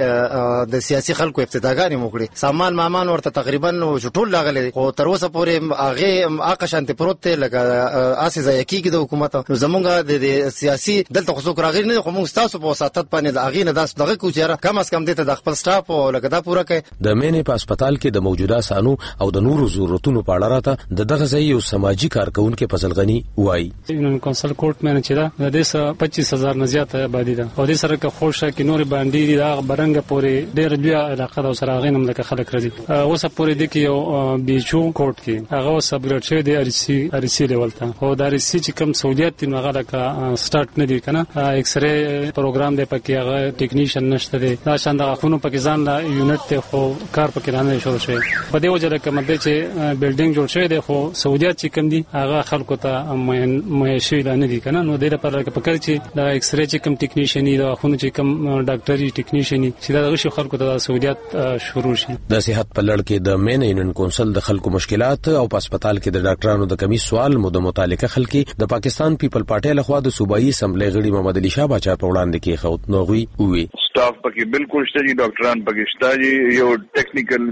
دغه د سیاسي خلکو ابتداګانې وکړي. سامان مامان ورته تقریبا ټول لاغلي خو تر اوسه پورې هغه آقا شانت پروت لکه اساس یکی د حکومت زمونږ د سیاسي دلته خصوص راغلي نه خو موږ تاسو په وساتت باندې د اغې نه داس دغه کوچره کم از کم دته د خپل سټاف او لکه دا پوره کوي. د مینې په هسپتال کې د موجوده سانو او د نورو ضرورتونو په اړه راته د دغه ځای یو سماجی کارکونکو فضلغنی وایي. یونین کونسل کوټ مینه چې دا د دې پچیس هزار نه زیات آبادی ده او د سره که خوشا کې نور باندې دي دا برنګ پورې ډېر لوی علاقه دا سره غینم لکه خلک راځي اوس پورې د کې یو بیچو کوټ کې هغه سبګریډ شوی دی ارسی ارسی لیول ته او دا ارسی چې کوم سہولیت دی هغه لکه سٹارټ نه دی کنه ایکس رے پروګرام دی پکې هغه ټیکنیشن نشته دی دا شاند غونو پکې ځان لا یونټ ته خو کار پکې نه شروع شوی په دې وجه راکمه دی چې بلډینګ جوړ شوی دی خو سہولیت چې کوم دی هغه خلکو ته مې شوی نه دی کنه نو د لپاره پکې چې دا ایکس رے چې کوم ټیکنیشن دی دا خو چې کوم ډاکټري ټیکنیشن چې دا غوښه خلکو ته سہولیت شروع شي. د صحت په لړ کې د مین یونین کونسل د خلکو مشکلات او په هسپتال کې د ډاکټرانو د کمی سوال مو د متعلقه خلکي د پاکستان پیپل پارټي لخوا د صوبایي اسمبلی غړي محمد علي شاه باچا په وړاندې کې خو نوغوي وی سټاف پکې بالکل شته دي ډاکټران پکې شته دي یو ټیکنیکل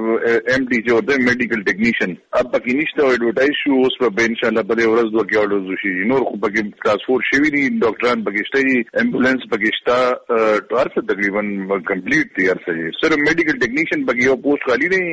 د ایم ډي جو د میډیکل ټیکنیشن اب پکې نشته ایڈورټایز شو اوس په ان شاء الله په ورځ دوه کې اورو شي نور خو پکې ټرانسپورټ شوی دي ډاکټران پکې شته دي ایمبولانس پکې شته ټارس تقریبا کمپلیټ دي ارسه صرف میډیکل ټیکنیشن پکې یو پوسټ خالی دی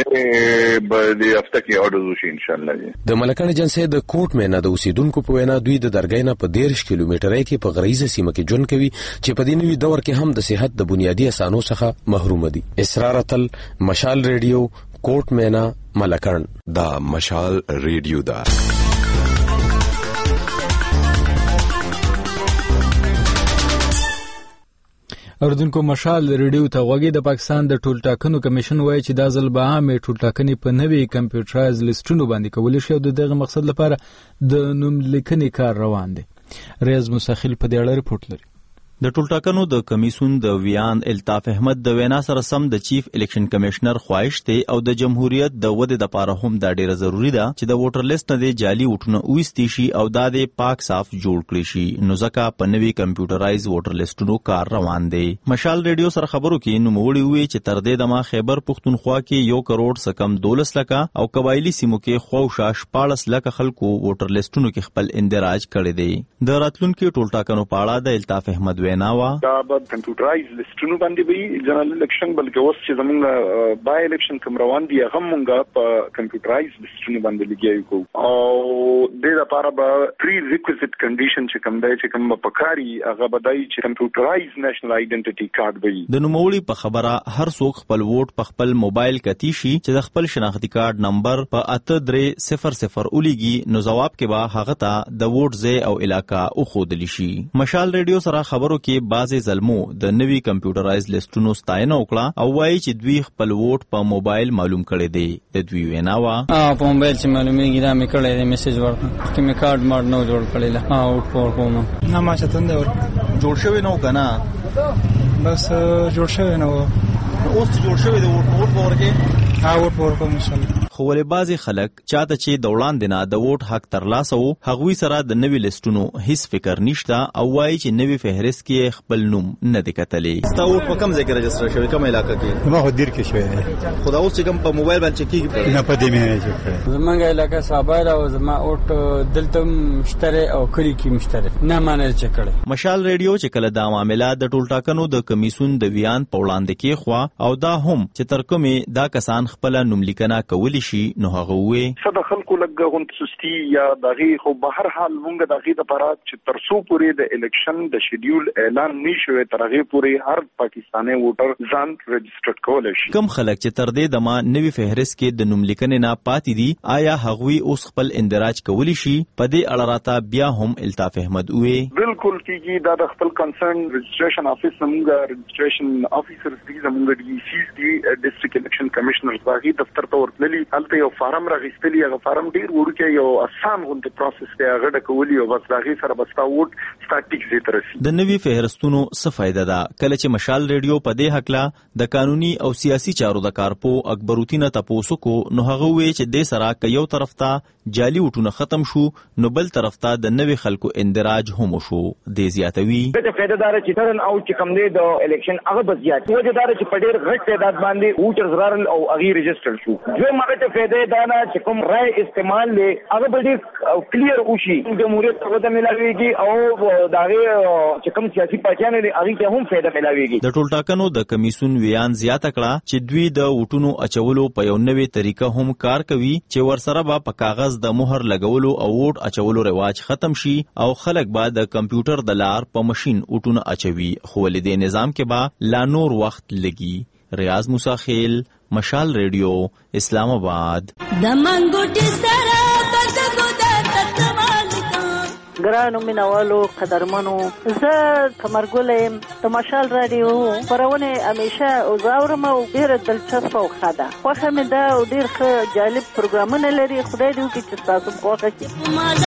هغه به د هفته کې اورو شي ان شاء الله. د ملکن ایجنسی د کوټ مینه د اوسیدونکو په وینا دوی د درګۍ نه په ډیرش کیلومترۍ کې په غریزه سیمه کې جون کوي چې په دې نوي دور کې هم د صحت د بنیادی اسانو څخه محروم دي. اسرارتل مشال ریډیو کوټ مینه ملکن دا مشال ریډیو دا اوردونکو مشال ریډیو ته غوږی. د پاکستان د ټول ټاکنو کمیشن وایي چې دا ځل به عامه ټول ټاکنې په نوي کمپیوټرایز لیستونو باندې کول شي او د دغه مقصد لپاره د نوم لیکنې کار روان دی. ریاض مساخیل په دې اړه ریپورت لري. د ټولټاکنو د کمیسون د ویان الطاف احمد د وینا سره سم د چیف الیکشن کمشنر خواهش دی او د جمهوریت د ودې د لپاره هم دا ډیره ضروری ده چې د ووټر لیست نه د جعلي وټونه وېستي شي او دا د پاک صاف جوړ کړي شي. نو ځکه په نوي کمپیوټرایز ووټر لیستونو کار روان دی. مشال ریډیو سره خبرو کې نوموړي وی چې تر دې دمه خیبر پښتونخوا کې یو کروڑ سکم دولس لکه او قبایلی سیمو کې خوشا شپاړس لکه خلکو ووټر لیستونو کې خپل اندراج کړي دي. د راتلونکو ټولټاکنو په اړه د الطاف احمد ویناوا دا به کمپیوټرایز لیستونو باندې وي جنرال الیکشن بلکې اوس چې زمونږ بای الیکشن کوم روان دي هغه مونږه په کمپیوټرایز لیستونو باندې لګیایو کو او د لپاره به پری ریکویزټ کنډیشن چې کوم دی چې کوم په کاری هغه به دای چې کمپیوټرایز نېشنل آیډنټیټي کارت وي. د نوموړي په خبره هر څوک خپل ووټ په خپل موبایل کتی شي چې د خپل شناختی کارت نمبر په اته درې صفر صفر ولېږي نو جواب کې به هغه ته د ووټ ځای او علاقہ او خودلی شي. مشال ریډیو سره خبرو کې بعضې ظلمو د نوي کمپیوټرایز لیستونو ستاینه وکړه او وایي چې دوی خپل ووټ په موبایل معلوم کړی دی. د دوی وینا وا په موبایل چې معلومیږي دا مې کړی دی میسج ورکړه چې مې کارت مارډ نو جوړ کړی لا ها ووټ پور کوم نه ما چتن دی جوړ شوی نو کنه بس جوړ شوی نو اوس جوړ شوی دی ووټ پور کې ها ووټ پور کوم ان شاء الله. خو ولې بعضې خلک چاته چې د وړاندې نه د ووټ حق ترلاسه و هغوی سره د نوي لیستونو هیڅ فکر نشته او وایي چې نوي فهرست کې خپل نوم نه دی کتلی. ستا ووټ په کوم ځای کې رجسټر شوی کوم علاقه کې؟ ما خو دیر کې شوی دی خو دا اوس چې کوم په موبایل باندې چک کېږي نه په دې مې نه چک زمونږ علاقه صابر او زما ووټ دلته مشتری او کلی کې مشتری نه مانل چک کړی. مشال ریډیو چې کله دا معامله د ټولټاکنو د کمیسون د ویان په وړاندې کې خوا او دا هم چې تر کومې دا کسان خپل نوم لیکنه کولی شي شي نو هغه وې صد خلکو لګ غونډ سستی یا دغه خو به هر حال مونږ دغه د پرات چې ترسو پورې د الیکشن د شیډیول اعلان نشوي ترغه پورې هر پاکستاني ووټر ځان رجسټر کولای شي. کم خلک چې تر دې دمه نوی فهرست کې د نوم لیکنې نه پاتې دي آیا هغوی اوس خپل اندراج کولی شي؟ په دې اړه راته بیا هم الطاف احمد وې بالکل کیږي دا د خپل کنسرن رجسټریشن افیس زموږ رجسټریشن افیسر دي زموږ ډي سی دي ډیسټریکټ الیکشن کمشنر باغی دفتر ته ورتللی هلته یو فارم راغستلی هغه فارم ډیر ورکه یو آسان غونډه پروسس دی هغه د کولی او بس باغی سره بستا ووټ سټاټیک زی ترسي. د نوی فهرستونو څه فائدہ ده؟ کله چې مشال ریډیو په دې حقله د قانوني او سیاسي چارو د کارپو اکبروتینه تاسو کو نو هغه وی چې د سره ک یو طرف ته جعلي وټونه ختم شو نو بل طرف ته د نوی خلکو اندراج هم شو. د زیاتوي د فائدار چې ترن او چې کم دی د الیکشن هغه بس زیات وجه دار چې په ډیر غټ تعداد باندې ووټرز رارل او اغي رجسټر شو. جو مګه ته فائدې دا نه چې کوم رائے استعمال لې هغه به ډیر کلیر وشي جمهوریت ته وده ملاويږي او داغه چې کوم سیاسي پاچانه دي هغه ته هم فائدہ ملاويږي. د ټول ټاکنو د کمیسون ویان زیاته کړه چې دوی د وټونو اچولو په یو نوې طریقه هم کار کوي چې ورسره به په کاغذ د مهر لګولو او ووټ اچولو رواج ختم شي او خلک به د کمپیوټر د لار په ماشين وټونه اچوي خو ولې د نظام کې به لا نور وخت لګي. ریاض موسی خیل مشال ریډیو اسلام آباد. د منګوټي سره بغو د تتمالکا ګرانو مینوالو قدرمنو زه کمرګولم د مشال رادیو پرونه همیشه او زاورم او ډیر دلچسپ او خاده خو هم دا ډیر ښه جالب پروګرامونه لري. خدای دې وکړي چې تاسو خوښ شي.